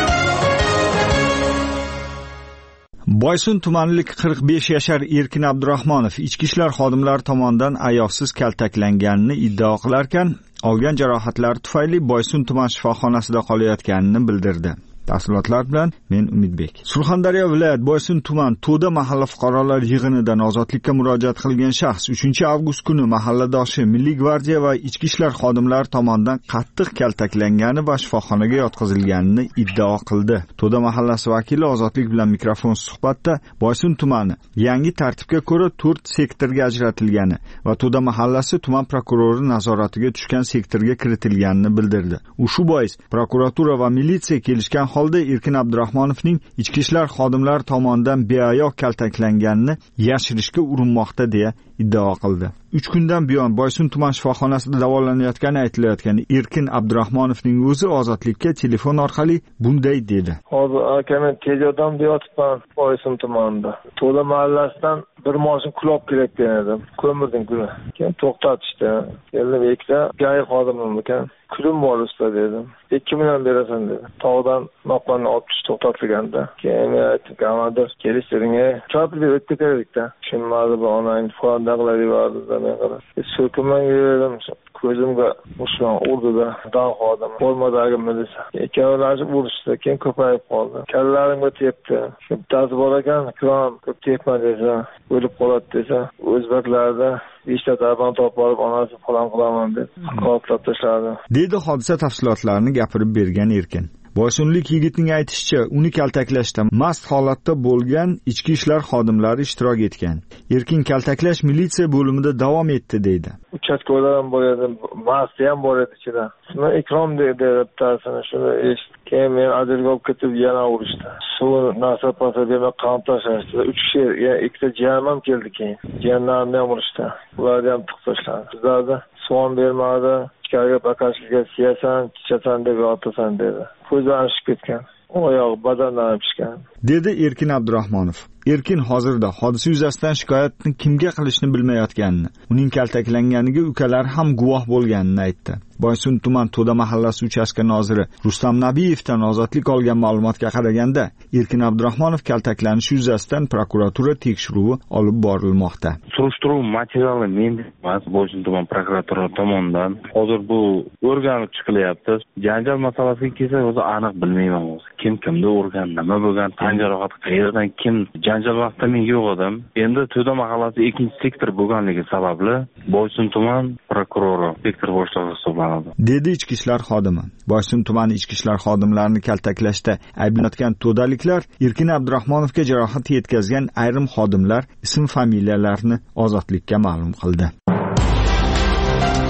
Speaker 10: Boysun tumanlik qirq besh yashar Erkin Abdurahmonov ichki ishlar xodimlari tomonidan ayovsiz kaltaklanganini iddao qilarkan, olgan jarohatlari tufayli Boysun tuman shifoxonasida qolayotganini bildirdi. Tafsilotlar bilan men Umidbek. Surxondaryo viloyat Boysun tuman To'da mahalla fuqarolar yig'inidan ozodlikka murojaat qilgan shaxs uchinchi avgust kuni mahalladoshi Milliy gvardiya va ichki ishlar xodimlari tomonidan qattiq kaltaklangani va shifoxonaga yotqizilganini iddao qildi. To'da mahallasi vakili ozodlik bilan mikrofon suhbatda Boysun tumani yangi tartibga ko'ra to'rt sektorga ajratilgani va To'da mahallasi tuman prokurori nazoratiga tushgan sektorga kiritilganini bildirdi. U shu bois prokuratura va militsiya kelishgan holda Erkin Abdurahmonovning ichki ishlar xodimlari tomonidan beayo kaltaklanganini yashirishga urinmoqda deya iddao qildi. uch kundan buyon Boysun tuman shifoxonasida davolanayotgani aytilayotgan Erkin Abdurahmonovning o'zi ozodlikka telefon orqali bunday dedi.
Speaker 14: Hozir akani tez yordamda yotibman Boysun tumanida. To'da mahallasidan bir mashin kulab kelayotgan edim. Ko'mirdim kuni. Keyin to'xtatishdi. Keldim ikkita gay xodimim ekan. Kulim bor usta dedim. ikki million berasan dedi. Tog'dan noqonni olib chiqib to'xtatilganda. Keyin men aytdim, "Kamadir, kelishtiring, chopib o'tib ketaverdik-da." Tushunmadi bu onang fonda qilaverdi men qarab. So'kimman yuraverdim. Ko'zimga mushon urdi-da, dog' xodim. Bo'lmadagi milisa. Ikkovlari urishdi, keyin ko'payib qoldi. Kallarimga tepdi. Bittasi bor ekan, "Krom, ko'p tepma" desa, o'lib qoladi desa, o'zbeklarda ishda darban topib olib onasi falan qilaman deb qo'llab tashladi.
Speaker 10: Dedi hodisa tafsilotlarini gapirib bergan Erkin. Boysunlik yigitning aytishicha, uni kaltaklashda mast holatda bo'lgan ichki ishlar xodimlari ishtirok etgan. Erkin kaltaklash militsiya bo'limida davom etdi deydi.
Speaker 14: Uchastkolar ham bor edi, mast ham bor edi ichida. Shuni Ikrom dedi, bitasini shuni eshitib, keyin men adirga olib ketib yana urishdi. Suv nasab pasa bermay qon tashlashdi. uch kishi, ikkita jiyanim ham keldi keyin. Jiyanlarimni ham urishdi. Ularni ham tiq tashladi. Bizlarda suv bermadi. Ichkariga bakashlikka siyasan, chichasan deb yotasan dedi. Ko'zi anshib ketgan. Oyoq badandan pishgan.
Speaker 10: Dedi Erkin Abdurahmonov. Erkin hozirda hodisa yuzasidan shikoyatni kimga qilishni bilmayotganini, uning kaltaklanganiga ukalari ham guvoh bo'lganini aytdi. Boysun tuman To'da mahallasi uchastka noziri Rustam Nabiyevdan ozodlik olgan ma'lumotga qaraganda, Erkin Abdurahmonov kaltaklanishi yuzasidan prokuratura tekshiruvi olib borilmoqda.
Speaker 11: Surishtiruv materiali menda emas, Boysun tuman prokuratura tomonidan hozir bu o'rganib chiqilyapti. Janjal masalasiga kelsak, o'zi aniq bilmayman o'zi. Kim kimni urgan, nima bo'lgan, tan jarohati qayerdan, kim janjal vaqtida men yo'q edim. Endi To'da mahallasi ikkinchi sektor bo'lganligi sababli Boysun tuman prokurori sektor boshlig'i hisoblanadi.
Speaker 10: Dedi ichki ishlar xodimi. Boysun tumani ichki ishlar xodimlarini kaltaklashda ayblanayotgan to'daliklar Erkin Abdurahmonovga jarohat yetkazgan ayrim xodimlar ism familiyalarini ozodlikka ma'lum qildi.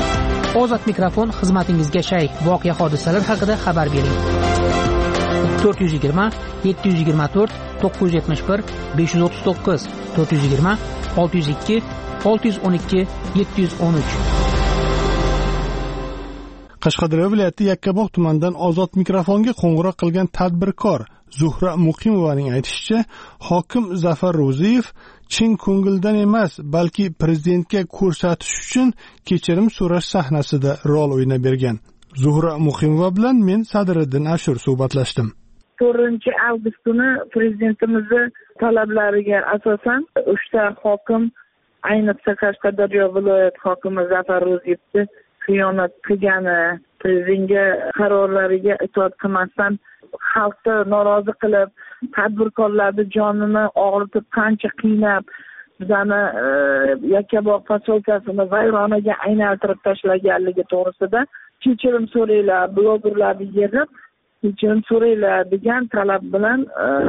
Speaker 5: Ozod mikrofon xizmatingizga shay. Voqea hodisalar haqida xabar bering. to'rt yuz yigirma yetti yuz yigirma to'rt to'qqiz yuz yetmish bir besh yuz o'ttiz to'qqiz to'rt yuz yigirma olti yuz ikki olti yuz o'n ikki yetti yuz o'n uch.
Speaker 7: Qashqadaryo viloyati Yakkabog' tumanidan Ozod mikrofonga qo'ng'iroq qilgan tadbirkor Zuhra Muqimovaning aytishicha, hokim Zafar Ro'ziyev chin ko'ngildan emas, balki prezidentga ko'rsatish uchun kechirim so'rash sahnasida rol o'ynab bergan. Zuhra Muqimova bilan men Sadriddin Ashur suhbatlashdim.
Speaker 15: to'rtinchi avgust kuni prezidentimizni talablariga asosan uchta hokim, ayniqsa Qashqadaryo viloyat hokimi Zafar Ro'ziyevni xiyonat qilgani, prezidentga qarorlariga itoat qilmasdan xalqni norozi qilib, tadbirkorlarni jonini og'ritib, qancha qiynab, bizani Yakkabog' posyolkasini vayronaga aylantirib tashlaganligi to'g'risida kechirim so'raylar, blogerlarni yig'ib kechirim so'raylar degan talab bilan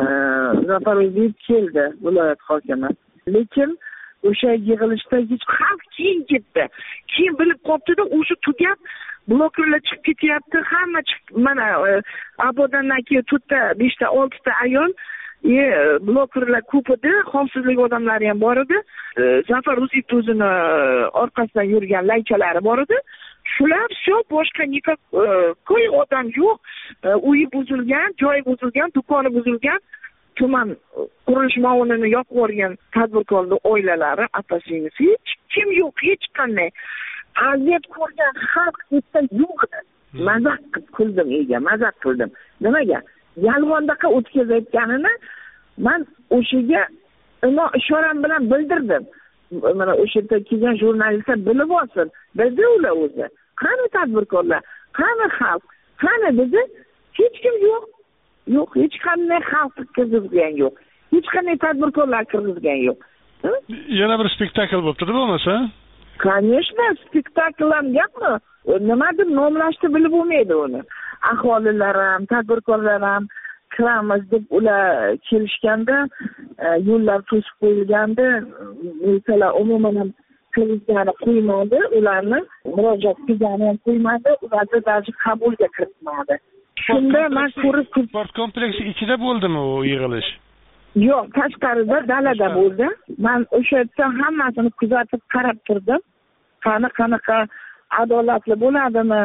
Speaker 15: Zafar Ro'ziyev keldi viloyat hokimi. Lekin o'sha yig'ilishda hech xalq keyin ketdi. Keyin bilib qolibdi-da, o'sha tugab blokerlar chiqib ketyapti, hamma chiqib, mana Abodandan keyin to'rtta, beshta, oltita ayol, e blokerlar ko'p edi, xavfsizlik odamlari ham bor edi. Zafar Ro'ziyev o'zini orqasidan yurgan laychalari bor edi. Shular shu boshqa nikoy odam yo'q. Uyi buzilgan, joyi buzilgan, do'koni buzilgan, tuman qurilish maonini yoqib yuborgan tadbirkorlar oilalari, ota-singlisi hech kim yo'q, hech qanday aziyat ko'rgan xalq hechda yo'q edi. Mazaq qilib kuldim, ega, mazaq qildim. Nimaga? Yolg'ondaqa o'tkazayotganini men o'shaga ishoram bilan bildirdim. Mana o'sha yerda kelgan jurnalistlar bilib olsin. Bildi ular o'zi. Qani tadbirkorlar, qani xalq, qani dedi, hech kim yo'q. Yo'q, hech qanday xalq kirgizgan yo'q. Hech qanday tadbirkorlar kirgizgan yo'q.
Speaker 7: Yana bir spektakl bo'libdi-da bo'lmasa?
Speaker 15: Конечно, spektakl ham gapmi? Nima deb nomlashni bilib bo'lmaydi uni. Aholilar ham, tadbirkorlar ham kiramiz deb ular kelishganda, yo'llar to'sib qo'yilganda, masalan, umuman ham kirishgani qo'ymadi, ularni murojaat qilgani ham qo'ymadi, ularni даже qabulga kiritmadi. Shunda men ko'rib
Speaker 7: sport kompleksi ichida bo'ldimi u yig'ilish?
Speaker 15: Yo'q, tashqarida, dalada bo'ldi. Men o'sha yerda hammasini kuzatib qarab turdim. Qani qanaqa adolatli bo'ladimi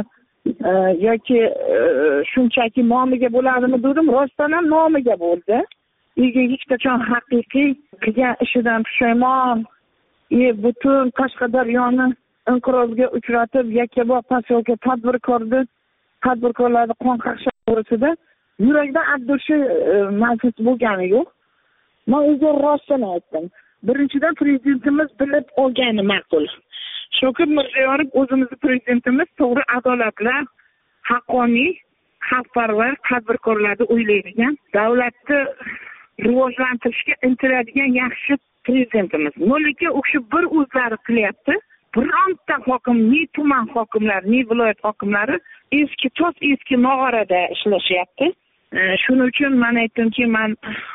Speaker 15: yoki shunchaki nomiga bo'ladimi dedim. Rostdan ham nomiga bo'ldi. Nega hech qachon haqiqiy qilgan ishidan pushaymon, e butun Qashqadaryoni inqirozga uchratib, Yakkabog' posyolka tadbirkorni tadbirkorlarni qon qaqshash to'g'risida yurakdan abdushi mavjud bo'lgani yo'q. Men o'zim rostini aytdim. Birinchidan prezidentimiz bilib olgani ma'qul. Shavkat Mirziyoyev o'zimizning prezidentimiz to'g'ri, adolatli, haqqoniy, xalqparvar tadbirkorlarni o'ylaydigan, davlatni rivojlantirishga intiladigan yaxshi prezidentimiz. Lekin o'sha bir o'zlari qilyapti. Bironta hokim, ni tuman hokimlari, ni viloyat hokimlari eski tos eski nog'orada ishlashyapti. Shuning uchun men aytdimki, men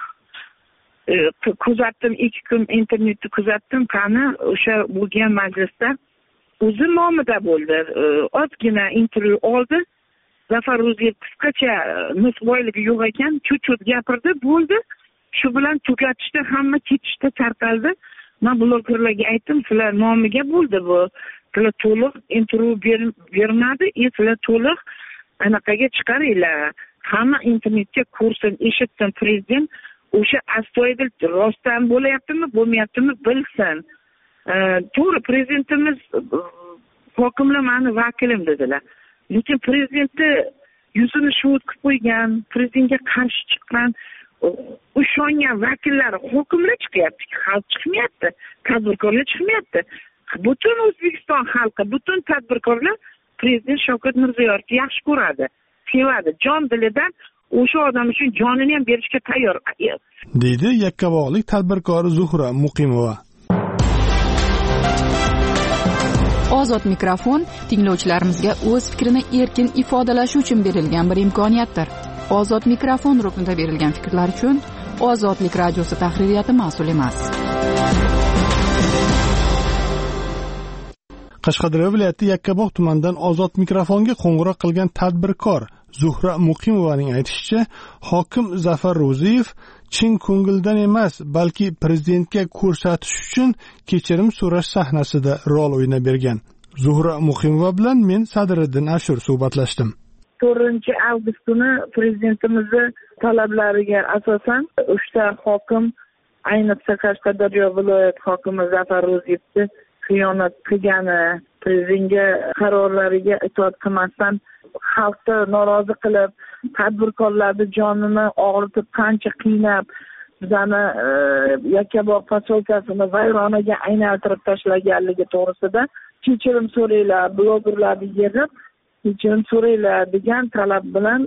Speaker 15: kuzatdim, ikki kun internetni kuzatdim, qani o'sha bo'lgan majlisda o'zi nomida bo'ldi. Ozgina intervyu oldi. Zafar Ro'ziyev qisqacha nisboyligi yo'q ekan, cho'chut gapirdi, bo'ldi. Shu bilan tugatishda hamma ketishda tarqaldi. Men blogerlarga aytdim, sizlar nomiga bo'ldi bu. Sizlar to'liq intervyu bermadi, sizlar to'liq anaqaga chiqaringlar. Hamma internetga ko'rsin, eshitsin, prezident o'sha astoydil rostdan bo'layaptimi, bo'lmayaptimi bilsin. To'g'ri, prezidentimiz hokimlar meni vakilim dedilar. Lekin prezidentni yuzini shuvut qilib qo'ygan, prezidentga qarshi chiqqan ishongan vakillari hokimlar chiqyapti, xalq chiqmayapti, tadbirkorlar chiqmayapti. Butun O'zbekiston xalqi, butun tadbirkorlar prezident Shavkat Mirziyoyevni yaxshi ko'radi, sevadi, jon dilidan o'sha odam uchun jonini ham berishga tayyor,
Speaker 7: deydi Yakkabog'lik tadbirkor Zuhra Muqimova.
Speaker 3: Ozod mikrofon tinglovchilarimizga o'z fikrini erkin ifodalashi uchun berilgan bir imkoniyatdir. Ozod mikrofon ruknida berilgan fikrlar uchun Ozodlik radiosi tahririyati mas'ul emas.
Speaker 7: Qashqadaryo viloyati Yakkabog' tumanidan Ozod mikrofonga qo'ng'iroq qilgan tadbirkor Zuhra Muqimovaning aytishicha, hokim Zafar Ro'ziyev chin ko'ngildan emas, balki prezidentga ko'rsatish uchun kechirim so'rash sahnasida rol o'ynab bergan. Zuhra Muqimova bilan men Sadriddin Ashur suhbatlashdim.
Speaker 15: to'rtinchi avgust kuni prezidentimizni talablariga asosan uchta hokim, ayniqsa Qashqadaryo viloyat hokimi Zafar Ro'ziyevni xiyonat qilgani, prezidentga qarorlariga itoat qilmasdan xalqni norozi qilib, tadbirkorlarni jonini og'ritib, qancha qiynab, bizani Yakkabog' posyolkasini vayronaga aylantirib tashlaganligi to'g'risida kechirim so'raylar, blogerlarni yig'ib kechirim so'raylar degan talab bilan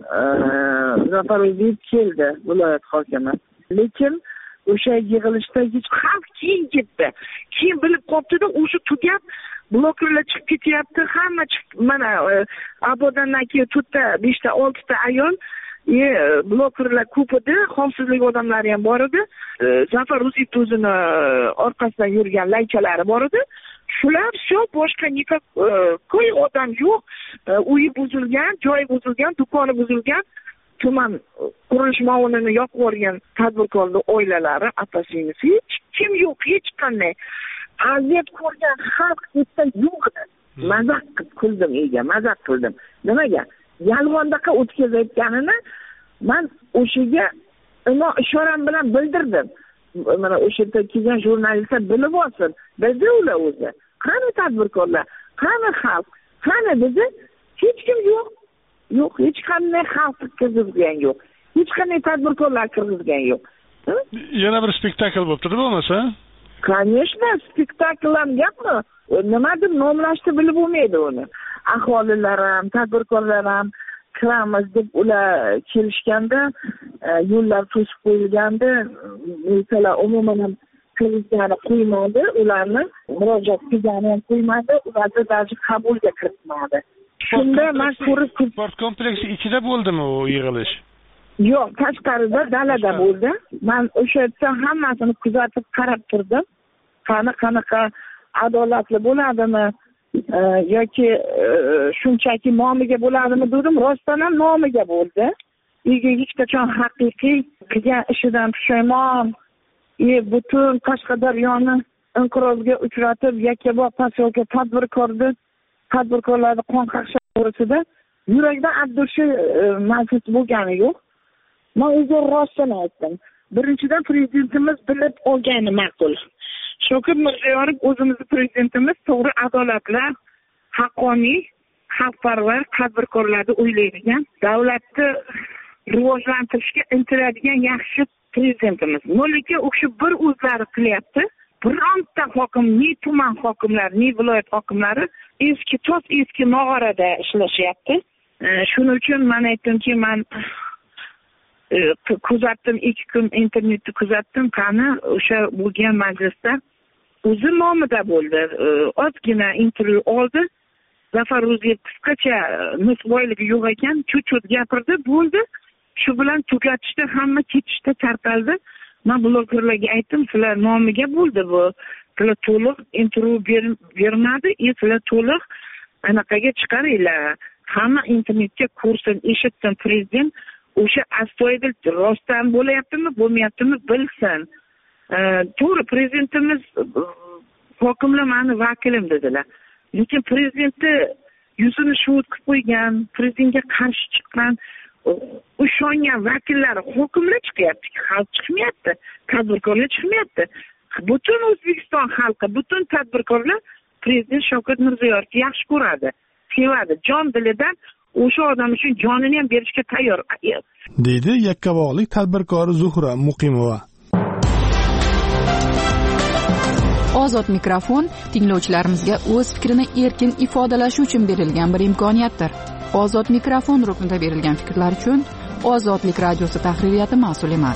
Speaker 15: Zafar Ro'ziyev keldi viloyat hokimi. Lekin o'sha yig'ilishda hech xalq keyin ketdi. Keyin bilib qolibdi-da, o'sha tugab blokerlar chiqib ketyapti, hamma chiqib, mana Abodandan keyin to'rtta, beshta, oltita ayol, e blokerlar ko'p edi, xavfsizlik odamlari ham bor edi. Zafar Ro'ziyev o'zini orqasidan yurgan laychalari bor edi. Shular shu boshqa nikoy odam yo'q, uyi buzilgan, joyi buzilgan, do'koni buzilgan, tuman qurilish muavinini yoqib yuborgan tadbirkorlar oilalari, ota-singlisi hech kim yo'q, hech qanday aziyat ko'rgan xalq hechta yo'q edi. Mazaq qilib kuldim, ega, mazaq qildim. Nimaga? Yolg'ondaqa o'tkazayotganini men o'shaga imo ishoram bilan bildirdim. Mana o'sha yerda kelgan jurnalistlar bilib olsin. Bizda ular o'zi. Qani tadbirkorlar, qani xalq, qani bizni hech kim yo'q. Yo'q, hech qanday xalq kirgizgan yo'q. Hech qanday tadbirkorlar kirgizgan yo'q.
Speaker 7: Yana bir spektakl bo'libdi-da bo'lmasa?
Speaker 15: Конечно, spektakl ham gapmi? Nimadir nomlashni bilib bo'lmaydi uni. Aholilar ham, tadbirkorlar ham kiramiz deb ular kelishganda, yo'llar to'sib qo'yilganda, masalan, umuman ham kirishgani qo'ymadi, ularni murojaat qilgani ham qo'ymadi, ularni даже qabulga kiritmadi. Shunda mashhur
Speaker 7: sport kompleksi ichida bo'ldimi u yig'ilish?
Speaker 15: Yo'q, tashqarida, dalada bo'ldi. Men o'sha yerda hammasini kuzatib qarab turdim. Qani qanaqa adolatli bo'ladimi yoki shunchaki nomiga bo'ladimi dedim. Rostdan ham nomiga bo'ldi. Nega hech qachon haqiqiy qilgan ishidan pushaymon, e butun Qashqadaryoni inqirozga uchratib, Yakkabog' posyolka tadbirkorni tadbirkorlarni qon qaqshash to'g'risida yurakdan abdurshi mavjud bo'lgani yo'q. Men o'zim rostini aytdim. Birinchidan prezidentimiz bilib olgani ma'qul. Shavkat Mirziyoyev o'zimizning prezidentimiz to'g'ri, adolatli, haqqoniy, xalqparvar tadbirkorlarni o'ylaydigan, davlatni rivojlantirishga intiladigan yaxshi prezidentimiz. Lekin o'sha bir o'zlari qilyapti. Bironta hokim, ni tuman hokimlari, ni viloyat hokimlari eski tos eski nog'orada ishlashyapti. Shuning uchun men aytdimki, men kuzatdim, ikki kun internetni kuzatdim, qani o'sha bo'lgan majlisda o'zi nomida bo'ldi. Ozgina intervyu oldi. Zafar Ro'ziyev qisqacha nisboyligi yo'q ekan, cho'chot gapirdi, bo'ldi. Shu bilan tugatishda hamma ketishda tarqaldi. Men blogerlarga aytdim, sizlar nomiga bo'ldi bu. Sizlar to'liq intervyu bermadi, sizlar to'liq anaqaga chiqaringlar. Hamma internetga ko'rsin, eshitsin, prezident o'sha astoydil rostdan bo'layaptimi, bo'lmayaptimi bilsin. To'g'ri, prezidentimiz hokimlar meni vakilim dedilar. Lekin prezidentni yuzini shuvut qilib qo'ygan, prezidentga qarshi chiqqan ishongan vakillari hokimlar chiqyapti, xalq chiqmayapti, tadbirkorlar chiqmayapti. Butun O'zbekiston xalqi, butun tadbirkorlar prezident Shavkat Mirziyoyevni yaxshi ko'radi, sevadi, jon dilidan o'sha odam uchun jonini ham berishga tayyor,
Speaker 7: deydi Yakkabog'lik tadbirkor Zuhra Muqimova.
Speaker 3: Ozod mikrofon tinglovchilarimizga o'z fikrini erkin ifodalashi uchun berilgan bir imkoniyatdir. Ozod mikrofon ruknida berilgan fikrlar uchun Ozodlik radiosi tahririyati mas'ul emas.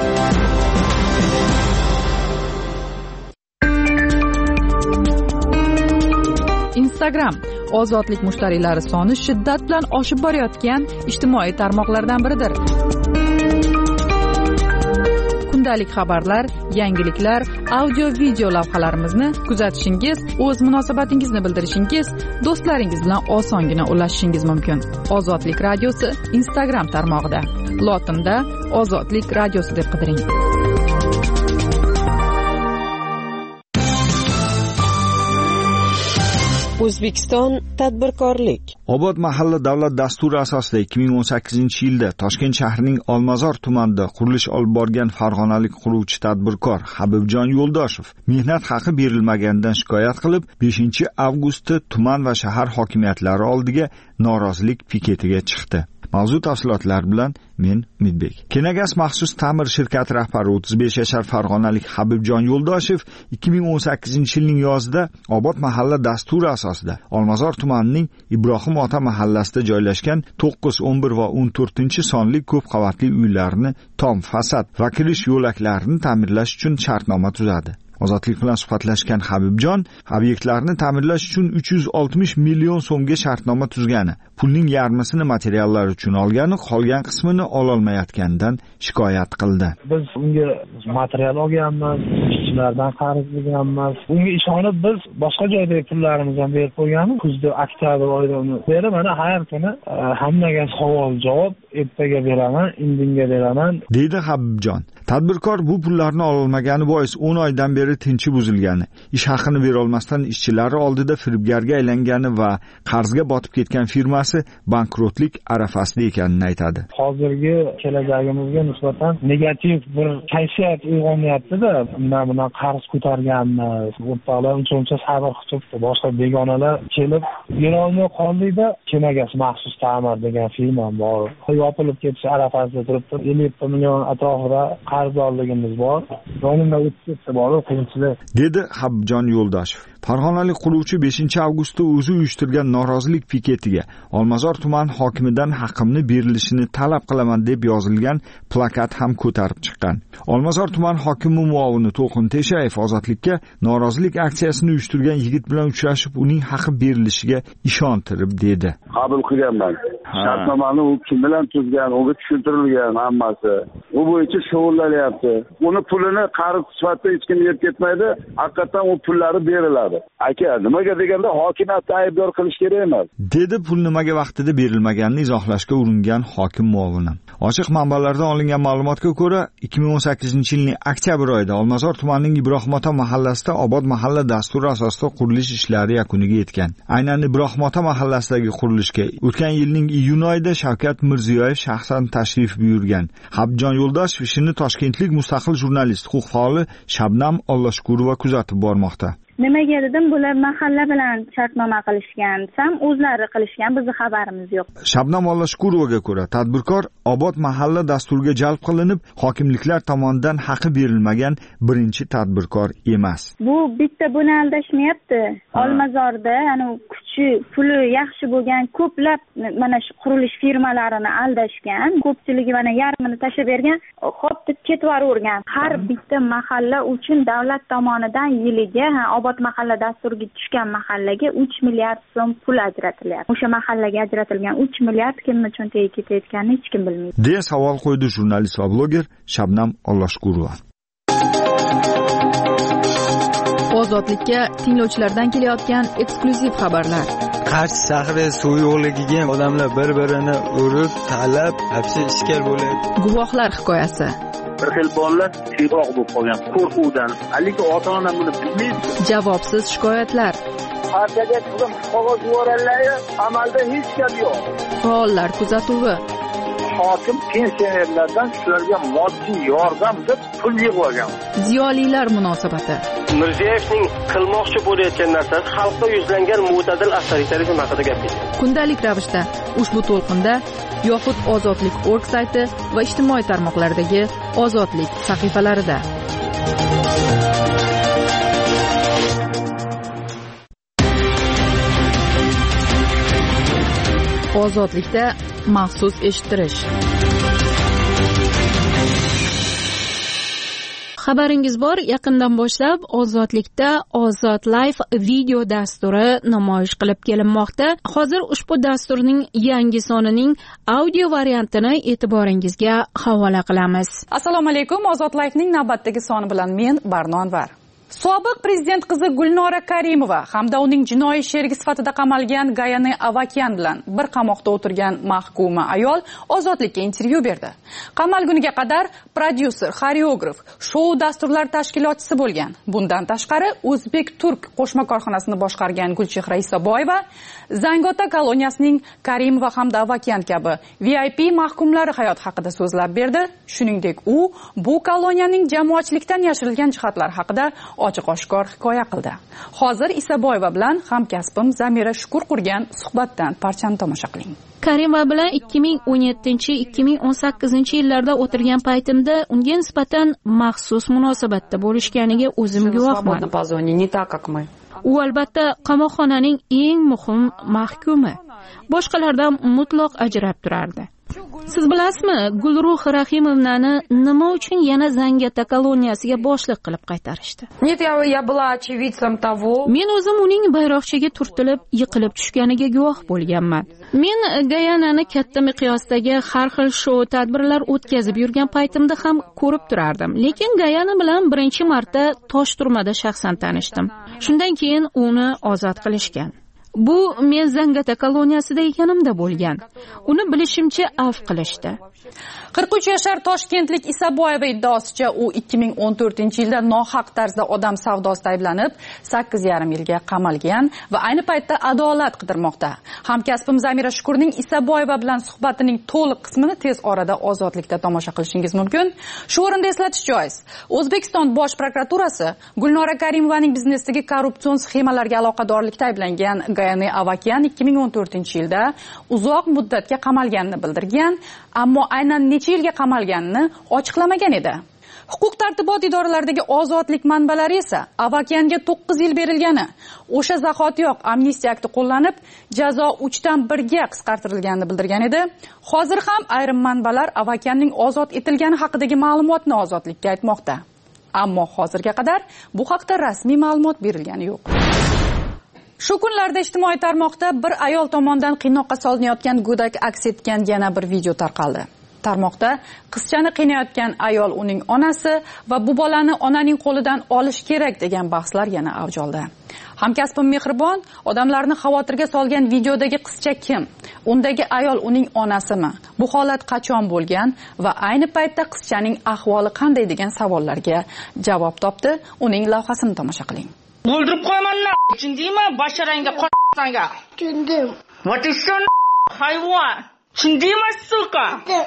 Speaker 3: Instagram ozodlik mushtariylari soni shiddat bilan oshib borayotgan ijtimoiy tarmoqlardan biridir. kundalik xabarlar, yangiliklar, audio video lavhalarimizni kuzatishingiz, o'z munosabatingizni bildirishingiz, do'stlaringiz bilan osongina ulashishingiz mumkin. Ozodlik radiosi Instagram tarmog'ida lotinda Ozodlik radiosi deb qidiring.
Speaker 4: O'zbekiston tadbirkorlik.
Speaker 10: Obod mahalla davlat dasturi asosida ikki ming o'n sakkizinchi yilda Toshkent shahrining Olmazor tumanida qurilish olib borgan farg'onalik quruvchi tadbirkor Habibjon Yo'ldoshev mehnat haqi berilmaganidan shikoyat qilib, beshinchi avgustda tuman va shahar hokimiyatlari oldiga norozilik piketiga chiqdi. Mavzu tafsilotlar bilan men Umidbek. Kenagas maxsus ta'mir shirkati rahbari o'ttiz besh yashar farg'onalik Habibjon Yo'ldoshev ikki ming o'n sakkizinchi yilning yozida Obod mahalla dasturi asosida Olmazor tumanining Ibrohim ota mahallasida joylashgan to'qqiz, o'n bir va o'n to'rtinchi sonli ko'p qavatli uylarni tom, fasad va kirish yo'laklarini ta'mirlash uchun shartnoma tuzadi. Ozodlik bilan suhbatlashgan Habibjon obyektlarni ta'mirlash uchun uch yuz oltmish million so'mga shartnoma tuzgani, pulning yarmisini materiallar uchun olgani, qolgan qismini ololmayotganidan shikoyat qildi.
Speaker 14: Biz unga material olganmiz, ishchilardan qarz olganmiz. Unga ishonib biz boshqa joydagi pullarimizni ham berib qo'yganmiz. Kuzda oktyabr oyida uni berib, mana har kuni hammaga savol javob ertaga beraman, indinga beraman,
Speaker 10: deydi Habibjon. Tadbirkor bu pullarni ololmagani bois o'n oydan beri tinchi buzilgani, ish haqini bera olmasdan ishchilari oldida firibgarga aylangani va qarzga botib ketgan firmasi bankrotlik arafasida ekanini aytadi.
Speaker 14: Hozirgi kelajagimizga nisbatan negativ bir kayfiyat uyg'onyapti-da, mana buni qarz ko'targanmiz, o'rtoqlar uncha sabr qilibdi, boshqa begonalar kelib bera olmay qoldi-da, Kenagas maxsus ta'mir degan firma bor. Yopilib ketish arafasida turibdi, ellik million atrofida qarzdorligimiz bor. Yonimda o'tib ketsa bo'lib qiyinchilik, dedi
Speaker 10: Habibjon Yo'ldoshev. Farg'onalik quruvchi beshinchi avgustda o'zi uyushtirgan norozilik piketiga Olmazor tuman hokimidan haqqimni berilishini talab qilaman deb yozilgan plakat ham ko'tarib chiqqan. Olmazor tuman hokimi muovini To'lqin Teshayev Ozodlikka norozilik aksiyasini uyushtirgan yigit bilan uchrashib, uning haqqi berilishiga ishontirib dedi.
Speaker 16: Qabul qilganman. Shartnomani u kim bilan tuzgan, unga tushuntirilgan hammasi. U bo'yicha shug'ullanyapti. Uni pulini qarz sifatida hech kim yeb ketmaydi. Haqiqatan u pullari beriladi. Aka, nimaga deganda hokimiyatni aybdor qilish kerak emas, dedi
Speaker 10: pul nimaga vaqtida berilmaganini izohlashga uringan hokim muovini. Ochiq manbalardan olingan ma'lumotga ko'ra, ikki ming o'n sakkizinchi yilning oktyabr oyida Olmazor tumanining Ibrohim ota mahallasida Obod mahalla dasturi asosida qurilish ishlari yakuniga yetgan. Aynan Ibrohim ota mahallasidagi qurilishga o'tgan yilning iyun oyida Shavkat Mirziyoyev shaxsan tashrif buyurgan. Habibjon Yo'ldoshev ishini toshkentlik mustaqil jurnalist, huquq faoli Shabnam Olloshkurova kuzatib bormoqda.
Speaker 17: Nimaga dedim, bular mahalla bilan shartnoma qilishgan, sam o'zlari qilishgan, bizning xabarimiz yo'q.
Speaker 10: Shabnam Olloshkurovaga ko'ra, tadbirkor Obod mahalla dasturiga jalb qilinib, hokimliklar tomonidan haqqi berilmagan birinchi tadbirkor emas.
Speaker 17: Bu bitta buni aldashmayapti. Olmazorda, ya'ni kuchi, puli yaxshi bo'lgan ko'plab mana shu qurilish firmalarini aldashgan, ko'pchiligi mana yarmini tashlab bergan, xo'p deb ketavergan. Har bitta mahalla uchun davlat tomonidan yiliga Obod mahalla dasturiga tushgan mahallaga uch milliard so'm pul ajratilyapti. O'sha mahallaga ajratilgan uch milliard kimning cho'ntagiga ketayotganini hech kim bilmaydi,
Speaker 10: deya savol qo'ydi jurnalist va bloger Shabnam Olloshkurova.
Speaker 3: Ozodlikka tinglovchilardan kelayotgan eksklyuziv xabarlar.
Speaker 18: Qarshi shahri suv yo'qligiga odamlar bir-birini urib, talab, hapsi ishkal bo'lyapti.
Speaker 3: Guvohlar hikoyasi.
Speaker 12: Bir xil bolalar tiyroq bo'lib qolgan qo'rquvdan. Haligi ota-ona buni bilmaydi.
Speaker 3: Javobsiz shikoyatlar.
Speaker 12: Partiyaga turib qog'oz yuborganlar, amalda hech gap yo'q.
Speaker 3: Faollar kuzatuvi.
Speaker 12: Hokim pensionerlardan shularga moddiy yordam deb pul yig'ib olgan.
Speaker 3: Ziyolilar munosabati.
Speaker 19: Mirziyoyevning qilmoqchi bo'layotgan narsasi xalqqa yuzlangan mo'tadil avtoritarizm haqida gap ketdi.
Speaker 3: Kundalik ravishda ushbu to'lqinda yoxud Ozodlik nokta org sayti va ijtimoiy tarmoqlardagi Ozodlik sahifalarida. Ozodlikda maxsus eshittirish.
Speaker 13: Xabaringiz bor, yaqindan boshlab Ozodlikda Ozod Live video dasturi namoyish qilib kelinmoqda. Hozir ushbu dasturning yangi sonining audio variantini e'tiboringizga havola qilamiz.
Speaker 3: Assalomu alaykum. Ozod Live'ning navbatdagi soni bilan men Barno Anvar. Sobiq prezident qizi Gulnora Karimova hamda uning jinoiy sherigi sifatida qamalgan Gayane Avakyan bilan bir qamoqda o'tirgan mahkuma ayol Ozodlikka intervyu berdi. Qamalguniga qadar prodyuser, xoreograf, shou dasturlar tashkilotchisi bo'lgan. Bundan tashqari O'zbek Turk qo'shma korxonasini boshqargan Gulchehra Isaboyeva Zangiota koloniyasining Karimova hamda Avakyan kabi V I P mahkumlari hayoti haqida so'zlab berdi. Shuningdek, u bu koloniyaning jamoatchilikdan yashirilgan jihatlari haqida ochiq-oshkor hikoya qildi. Hozir Isaboyeva bilan hamkasbim Zamira Shukur qurgan suhbatdan parchani tomosha qiling.
Speaker 13: Karimova bilan ikki ming o'n yettinchi ikki ming o'n sakkizinchi yillarda o'tirgan paytimda unga nisbatan maxsus munosabatda bo'lishganiga o'zim guvohman. U albatta qamoqxonaning eng muhim mahkumi. Boshqalardan mutlaq ajrab turardi. Siz bilasizmi, Gulruh Rahimovnani nima uchun yana Zangiota koloniyasiga boshliq qilib qaytarishdi? Men o'zim uning bayroqchaga turtilib, yiqilib tushganiga guvoh bo'lganman. Men Gayanani katta miqyosdagi har xil shou tadbirlar o'tkazib yurgan paytimda ham ko'rib turardim. Lekin Gayana bilan birinchi marta Toshturmada shaxsan tanishdim. Shundan keyin uni ozod qilishgan. Bu men Zangiota koloniyasida ekanimda bo'lgan. Uni bilishimcha afv qilishdi. qirq uch yashar toshkentlik Isaboyeva iddaosicha u ikki ming o'n to'rtinchi yilda nohaq tarzda odam savdosida ayblanib sakkiz yarim yilga qamalgan va ayni paytda adolat qidirmoqda. Hamkasbim Zamira Shukurning Isaboyeva bilan suhbatining to'liq qismini tez orada Ozodlikda tomosha qilishingiz mumkin. Shu o'rinda eslatish joiz. O'zbekiston Bosh prokuraturasi Gulnora Karimovaning biznesdagi korrupsion sxemalarga aloqadorlikda ayblangan Gayane Avakyan ikki ming o'n to'rtinchi yilda uzoq muddatga qamalganini bildirgan, ammo aynan necha yilga qamalganini ochiqlamagan edi. Huquq tartibot idoralaridagi ozodlik manbalari esa Avakyanga to'qqiz yil berilgani, o'sha zahotiyoq amnistiya akti qo'llanib, jazo uchdan birga qisqartirilganini bildirgan edi. Hozir ham ayrim manbalar Avakyanning ozod etilgani haqidagi ma'lumotni Ozodlikka aytmoqda. Ammo hozirga qadar bu haqda rasmiy ma'lumot berilgani yo'q. Shu kunlarda ijtimoiy tarmoqda bir ayol tomonidan qiynoqqa solinayotgan go'dak aks etgan yana bir video tarqaldi. Tarmoqda qizchani qiynayotgan ayol uning onasi va bu bolani onaning qo'lidan olish kerak degan bahslar yana avj oldi. Hamkasbim Mehribon odamlarni xavotirga solgan videodagi qizcha kim? Undagi ayol uning onasimi? Bu holat qachon bo'lgan va ayni paytda qizchaning ahvoli qanday degan savollarga javob topdi. Uning lavhasini tomosha qiling.
Speaker 20: O'ldirib qo'yaman-la. Tushundingmi? Basharangga qo'ysanga. Tushundim. What is your hayvon? Tushundingmi, suqa?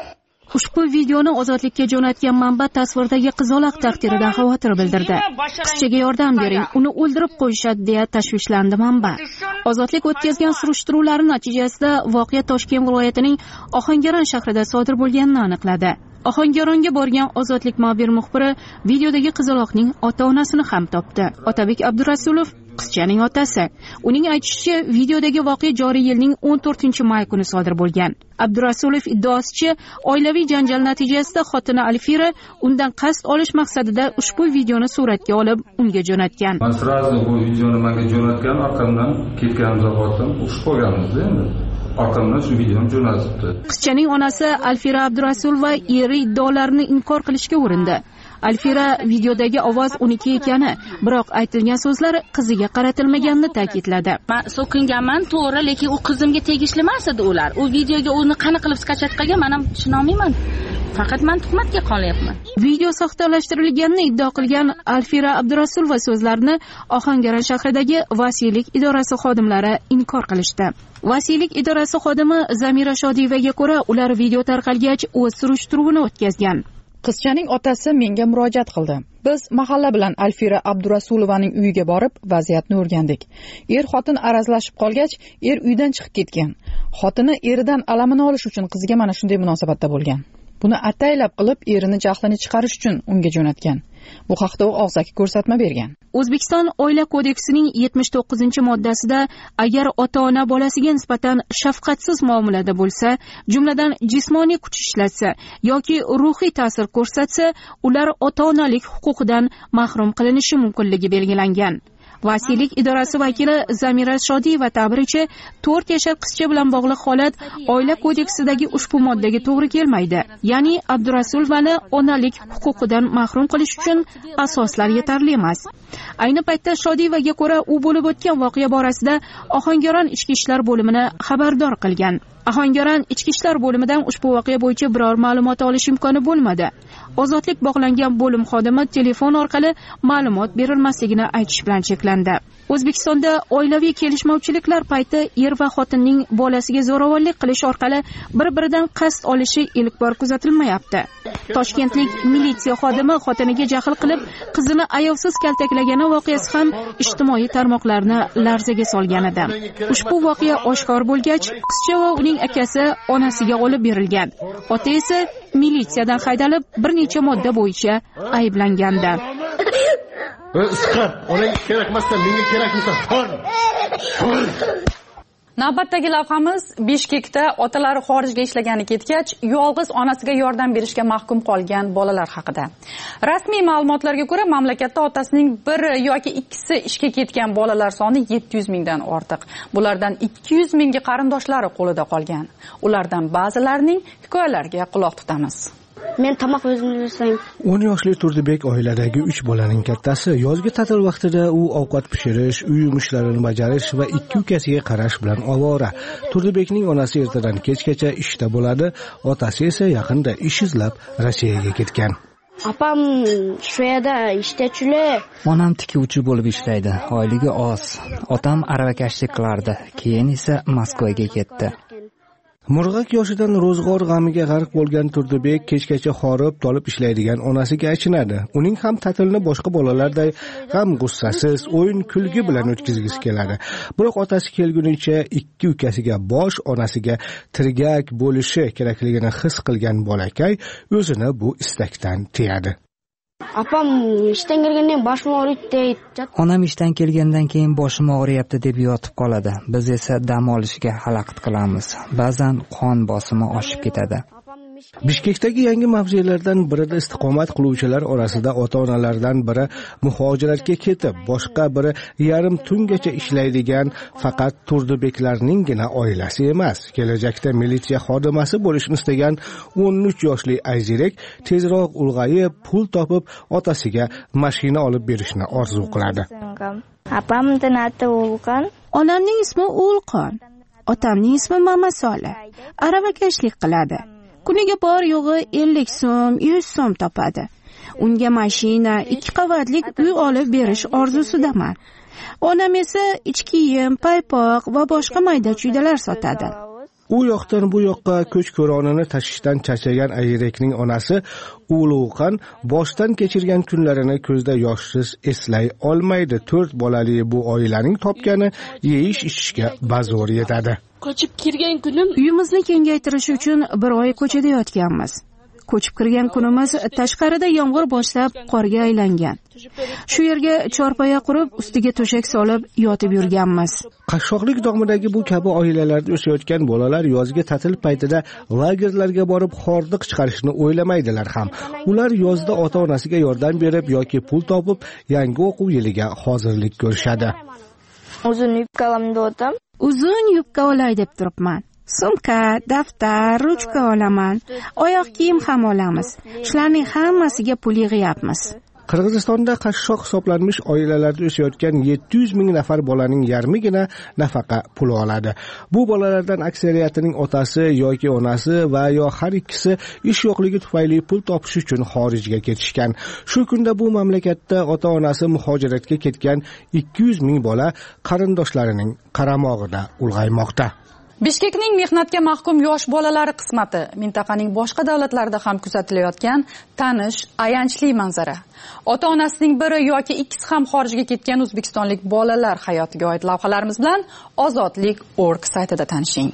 Speaker 13: Ushbu videoni Ozodlikka jo'natgan manba tasvirdagi qizaloq taqdiridan xavotir bildirdi. Qizchaga yordam bering, uni o'ldirib qo'yishadi deya tashvishlandi manba. Ozodlik o'tkazgan surishtiruvlar natijasida voqea Toshkent viloyatining Ohangaron shahrida sodir bo'lganini aniqladi. Ohangaronga borgan Ozodlik mobil muxbiri videodagi qizaloqning ota-onasini ham topdi. Otabek Abdurasulov qizchaning otasi. Uning aytishicha, videodagi voqea joriy yilning o'n to'rtinchi may kuni sodir bo'lgan. Abdurasulov iddaosicha, oilaviy janjal natijasida xotini Alfira undan qasd olish maqsadida ushbu videoni suratga olib, unga jo'natgan.
Speaker 21: Men sразу bu videoni menga jo'natgan, orqamdan ketgan zahotim ushbu bo'lganmiz endi. Orqamdan shu videoni jo'natibdi.
Speaker 13: Qizchaning onasi Alfira Abdurasulova eri iddaolarini inkor qilishga urindi. Alfira videodagi ovoz uniki ekani, biroq aytilgan so'zlar qiziga qaratilmaganini ta'kidladi.
Speaker 22: Men so'kinganman, to'g'ri, lekin u qizimga tegishli emas edi ular. U videoga uni qani qilib skachat qilgan, men ham tushuna olmayman. Faqat men tuhmatga qolyapman.
Speaker 13: Video soxtalashtirilganini iddao qilgan Alfira Abdurasulova so'zlarini Ohangaron shahridagi vasiylik idorasi xodimlari inkor qilishdi. Vasiylik idorasi xodimi Zamira Shodiyevaga ko'ra, ular video tarqalgach o'z surishtiruvini o'tkazgan.
Speaker 3: Qizchaning otasi menga murojaat qildi. Biz mahalla bilan Alfira Abdurasulovaning uyiga borib, vaziyatni o'rgandik. Er-xotin arazlashib qolgach, er uydan chiqib ketgan. Xotini eridan alamini olish uchun qiziga mana shunday munosabatda bo'lgan. Buni ataylab qilib, erini jahlini chiqarish uchun unga jo'natgan. Bu haqda u og'zaki ko'rsatma bergan.
Speaker 13: O'zbekiston Oila kodeksining yetmish to'qqizinchi moddasida agar ota-ona bolasiga nisbatan shafqatsiz muomalada bo'lsa, jumladan jismoniy kuch ishlatsa yoki ruhiy ta'sir ko'rsatsa, ular ota-onalik huquqidan mahrum qilinishi mumkinligi belgilangan. Vasiylik idorasi vakili Zamira Shodiyeva ta'biricha, to'rt yashar qizcha bilan bog'liq holat Oila kodeksidagi ushbu moddaga to'g'ri kelmaydi. Ya'ni Abdurasulovani onalik huquqidan mahrum qilish uchun asoslar yetarli emas. Ayni paytda Shodiyevaga ko'ra, u bo'lib o'tgan voqea borasida Ohangaron ichki ishlar bo'limini xabardor qilgan. Ohangaron ichki ishlar bo'limidan ushbu voqea bo'yicha biror ma'lumot olish imkoni bo'lmadi. Ozodlik bog'langan bo'lim xodimi telefon orqali ma'lumot berilmasligini aytish bilan cheklandi. O'zbekistonda oilaviy kelishmovchiliklar payti er va xotinning bolasiga zo'ravonlik qilish orqali bir-biridan qasd olishi ilk bor kuzatilmayapti. Toshkentlik militsiya xodimi xotiniga jahl qilib, qizini ayovsiz kaltaklagani voqeasi ham ijtimoiy tarmoqlarni larzaga solgan edi. Ushbu voqea oshkor bo'lgach, qizcha va uning akasi onasiga olib berilgan. Ota esa militsiyadan haydalib, bir necha modda bo'yicha ayblangandi.
Speaker 1: Isqat, onang kerak emassan, menga kerakmisan? Xor. Xor.
Speaker 2: Navbatdagi lavhamiz Bishkekda otalari xorijga ishlagani ketgach, yolg'iz onasiga yordam berishga mahkum qolgan bolalar haqida. Rasmiy ma'lumotlarga ko'ra, mamlakatda otasining bir yoki ikkisi ishga ketgan bolalar soni yetti yuz mingdan ortiq. Bulardan ikki yuz mingi qarindoshlari qo'lida qolgan. Ulardan ba'zilarining hikoyalariga quloq tutamiz.
Speaker 23: Men tomoq o'zim yersam.
Speaker 24: o'n yoshli Turdibek oiladagi uch bolaning kattasi. Yozgi ta'til vaqtida u ovqat pishirish, uy yumushlarini bajarish va ikki ukasiga qarash bilan ovora. Turdibekning onasi ertadan kechgacha ishda bo'ladi, otasi esa yaqinda ish izlab Rossiyaga ketgan.
Speaker 23: Apam shu yerda ishda-chuli.
Speaker 25: Onam tikuvchi bo'lib ishlaydi, oyligi oz. Otam aravakashlik qilardi, keyin esa Moskvaga ketdi.
Speaker 24: Murg'ak yoshidan ro'zg'or g'amiga g'arq bo'lgan Turdibek kechgacha horib tolib ishlaydigan onasiga achinadi. Uning ham ta'tilni boshqa bolalarday g'am g'ussasiz, o'yin kulgi bilan o'tkazgisi keladi. Biroq otasi kelgunicha ikki ukasiga bosh, onasiga tirgak bo'lishi kerakligini his qilgan bolakay o'zini bu istakdan tiyadi.
Speaker 23: Apam ishdan kelgandan boshim og'riydi.
Speaker 25: Onam ishdan kelgandan keyin boshim og'riyapti deb yotib qoladi. Biz esa dam olishga xalaqit qilamiz. Ba'zan qon bosimi oshib ketadi.
Speaker 24: Bishkekdagi yangi mavzelardan birida istiqomat qiluvchilar orasida ota-onalardan biri muhojiratga ketib, boshqa biri yarim tungacha ishlaydigan faqat Turdibeklarninggina oilasi emas. Kelajakda militsiya xodimasi bo'lishni istagan o'n uch yoshli Ayzirek tezroq ulg'ayib, pul topib, otasiga mashina olib berishni orzu qiladi.
Speaker 23: Apamning ati Ulqon.
Speaker 13: Onamning ismi Ulqon. Otamning ismi Mamasola. Aravakashlik qiladi. Kuniga bor yo'g'i ellik so'm, yuz so'm topadi. Unga mashina, ikki qavatlik uy olib berish orzusidaman. Onam esa ichki kiyim, paypoq va boshqa mayda-chuydalar sotadi.
Speaker 24: U yoqdan bu yoqqa ko'ch ko'ronini tashishdan charchagan Ayrekning onasi Ulug'qon boshdan kechirgan kunlarini ko'zda yoshsiz eslay olmaydi. to'rt bolali bu oilaning topgani yeyish-ichishga bazo'r yetadi.
Speaker 23: Ko'chib kirgan kunim
Speaker 13: uyimizni kengaytirish uchun bir oy ko'chada yotganmiz. Ko'chib kirgan kunimiz tashqarida yomg'ir boshlab qorga aylangan. Shu yerga chorpoya qurib, ustiga to'shak solib yotib yurganmiz.
Speaker 24: Qashshoqlik dog'midagi bu kabi oilalarda o'sayotgan bolalar yozgi ta'til paytida lagerlarga borib hordiq chiqarishni o'ylamaydilar ham. Ular yozda ota-onasiga yordam berib yoki pul topib, yangi o'quv yiliga hozirlik ko'rishadi.
Speaker 23: Uzun yubka olaman deb
Speaker 13: Uzun yubka olay deb turibman. Sumka, daftar, ruchka olaman. Oyoq kiyim ham olamiz. Shularning hammasiga pul yig'yapmiz.
Speaker 24: Qirg'izistonda qashshoq hisoblanmish oilalarda o'sayotgan yetti yuz ming nafar bolaning yarmigina nafaqa puli oladi. Bu bolalardan aksariyatining otasi yoki onasi va yo har ikkisi ish yo'qligi tufayli pul topish uchun xorijga ketishgan. Shu kunda bu mamlakatda ota-onasi muhojiratga ketgan ikki yuz ming bola qarindoshlarining qaramog'ida ulg'aymoqda.
Speaker 2: Bishkekning mehnatga mahkum yosh bolalari qismati mintaqaning boshqa davlatlarida ham kuzatilayotgan tanish, ayanchli manzara. Ota-onasining biri yoki ikkisi ham xorijga ketgan o'zbekistonlik bolalar hayotiga oid lavhalarimiz bilan ozodlik dot org saytida tanishing.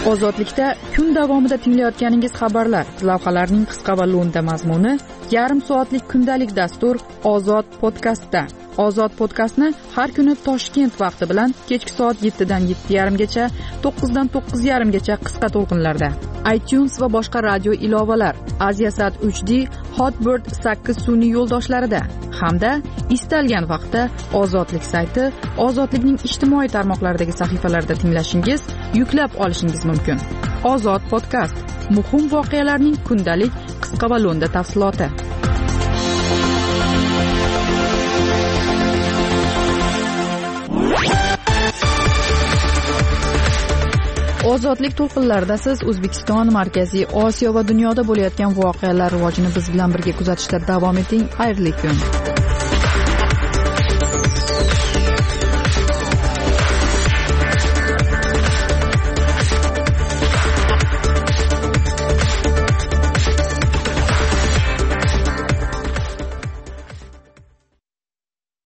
Speaker 2: Ozodlikda kun davomida tinglayotganingiz xabarlar, lavhalarning qisqa va lo'nda mazmuni, yarim soatlik kundalik dastur Ozod podkastda. Ozod podkastni har kuni Toshkent vaqti bilan kechki soat yettidan yetti yarim gacha, to'qqizdan to'qqiz yarim gacha qisqa to'lqinlarda. iTunes va boshqa radio ilovalar, Aziasat uch D, Hotbird sakkiz sun'iy yo'ldoshlarida hamda istalgan vaqtda Ozodlik sayti, Ozodlikning ijtimoiy tarmoqlaridagi sahifalarida tinglashingiz, yuklab olishingiz mumkin. Ozod podkast, muhim voqealarning kundalik qisqa va lo'nda tafsiloti. Ozodlik to'lqinlarida siz O'zbekiston, Markaziy Osiyo va dunyoda bo'layotgan voqealar rivojini biz bilan birga kuzatishda davom eting. Xayrli kun.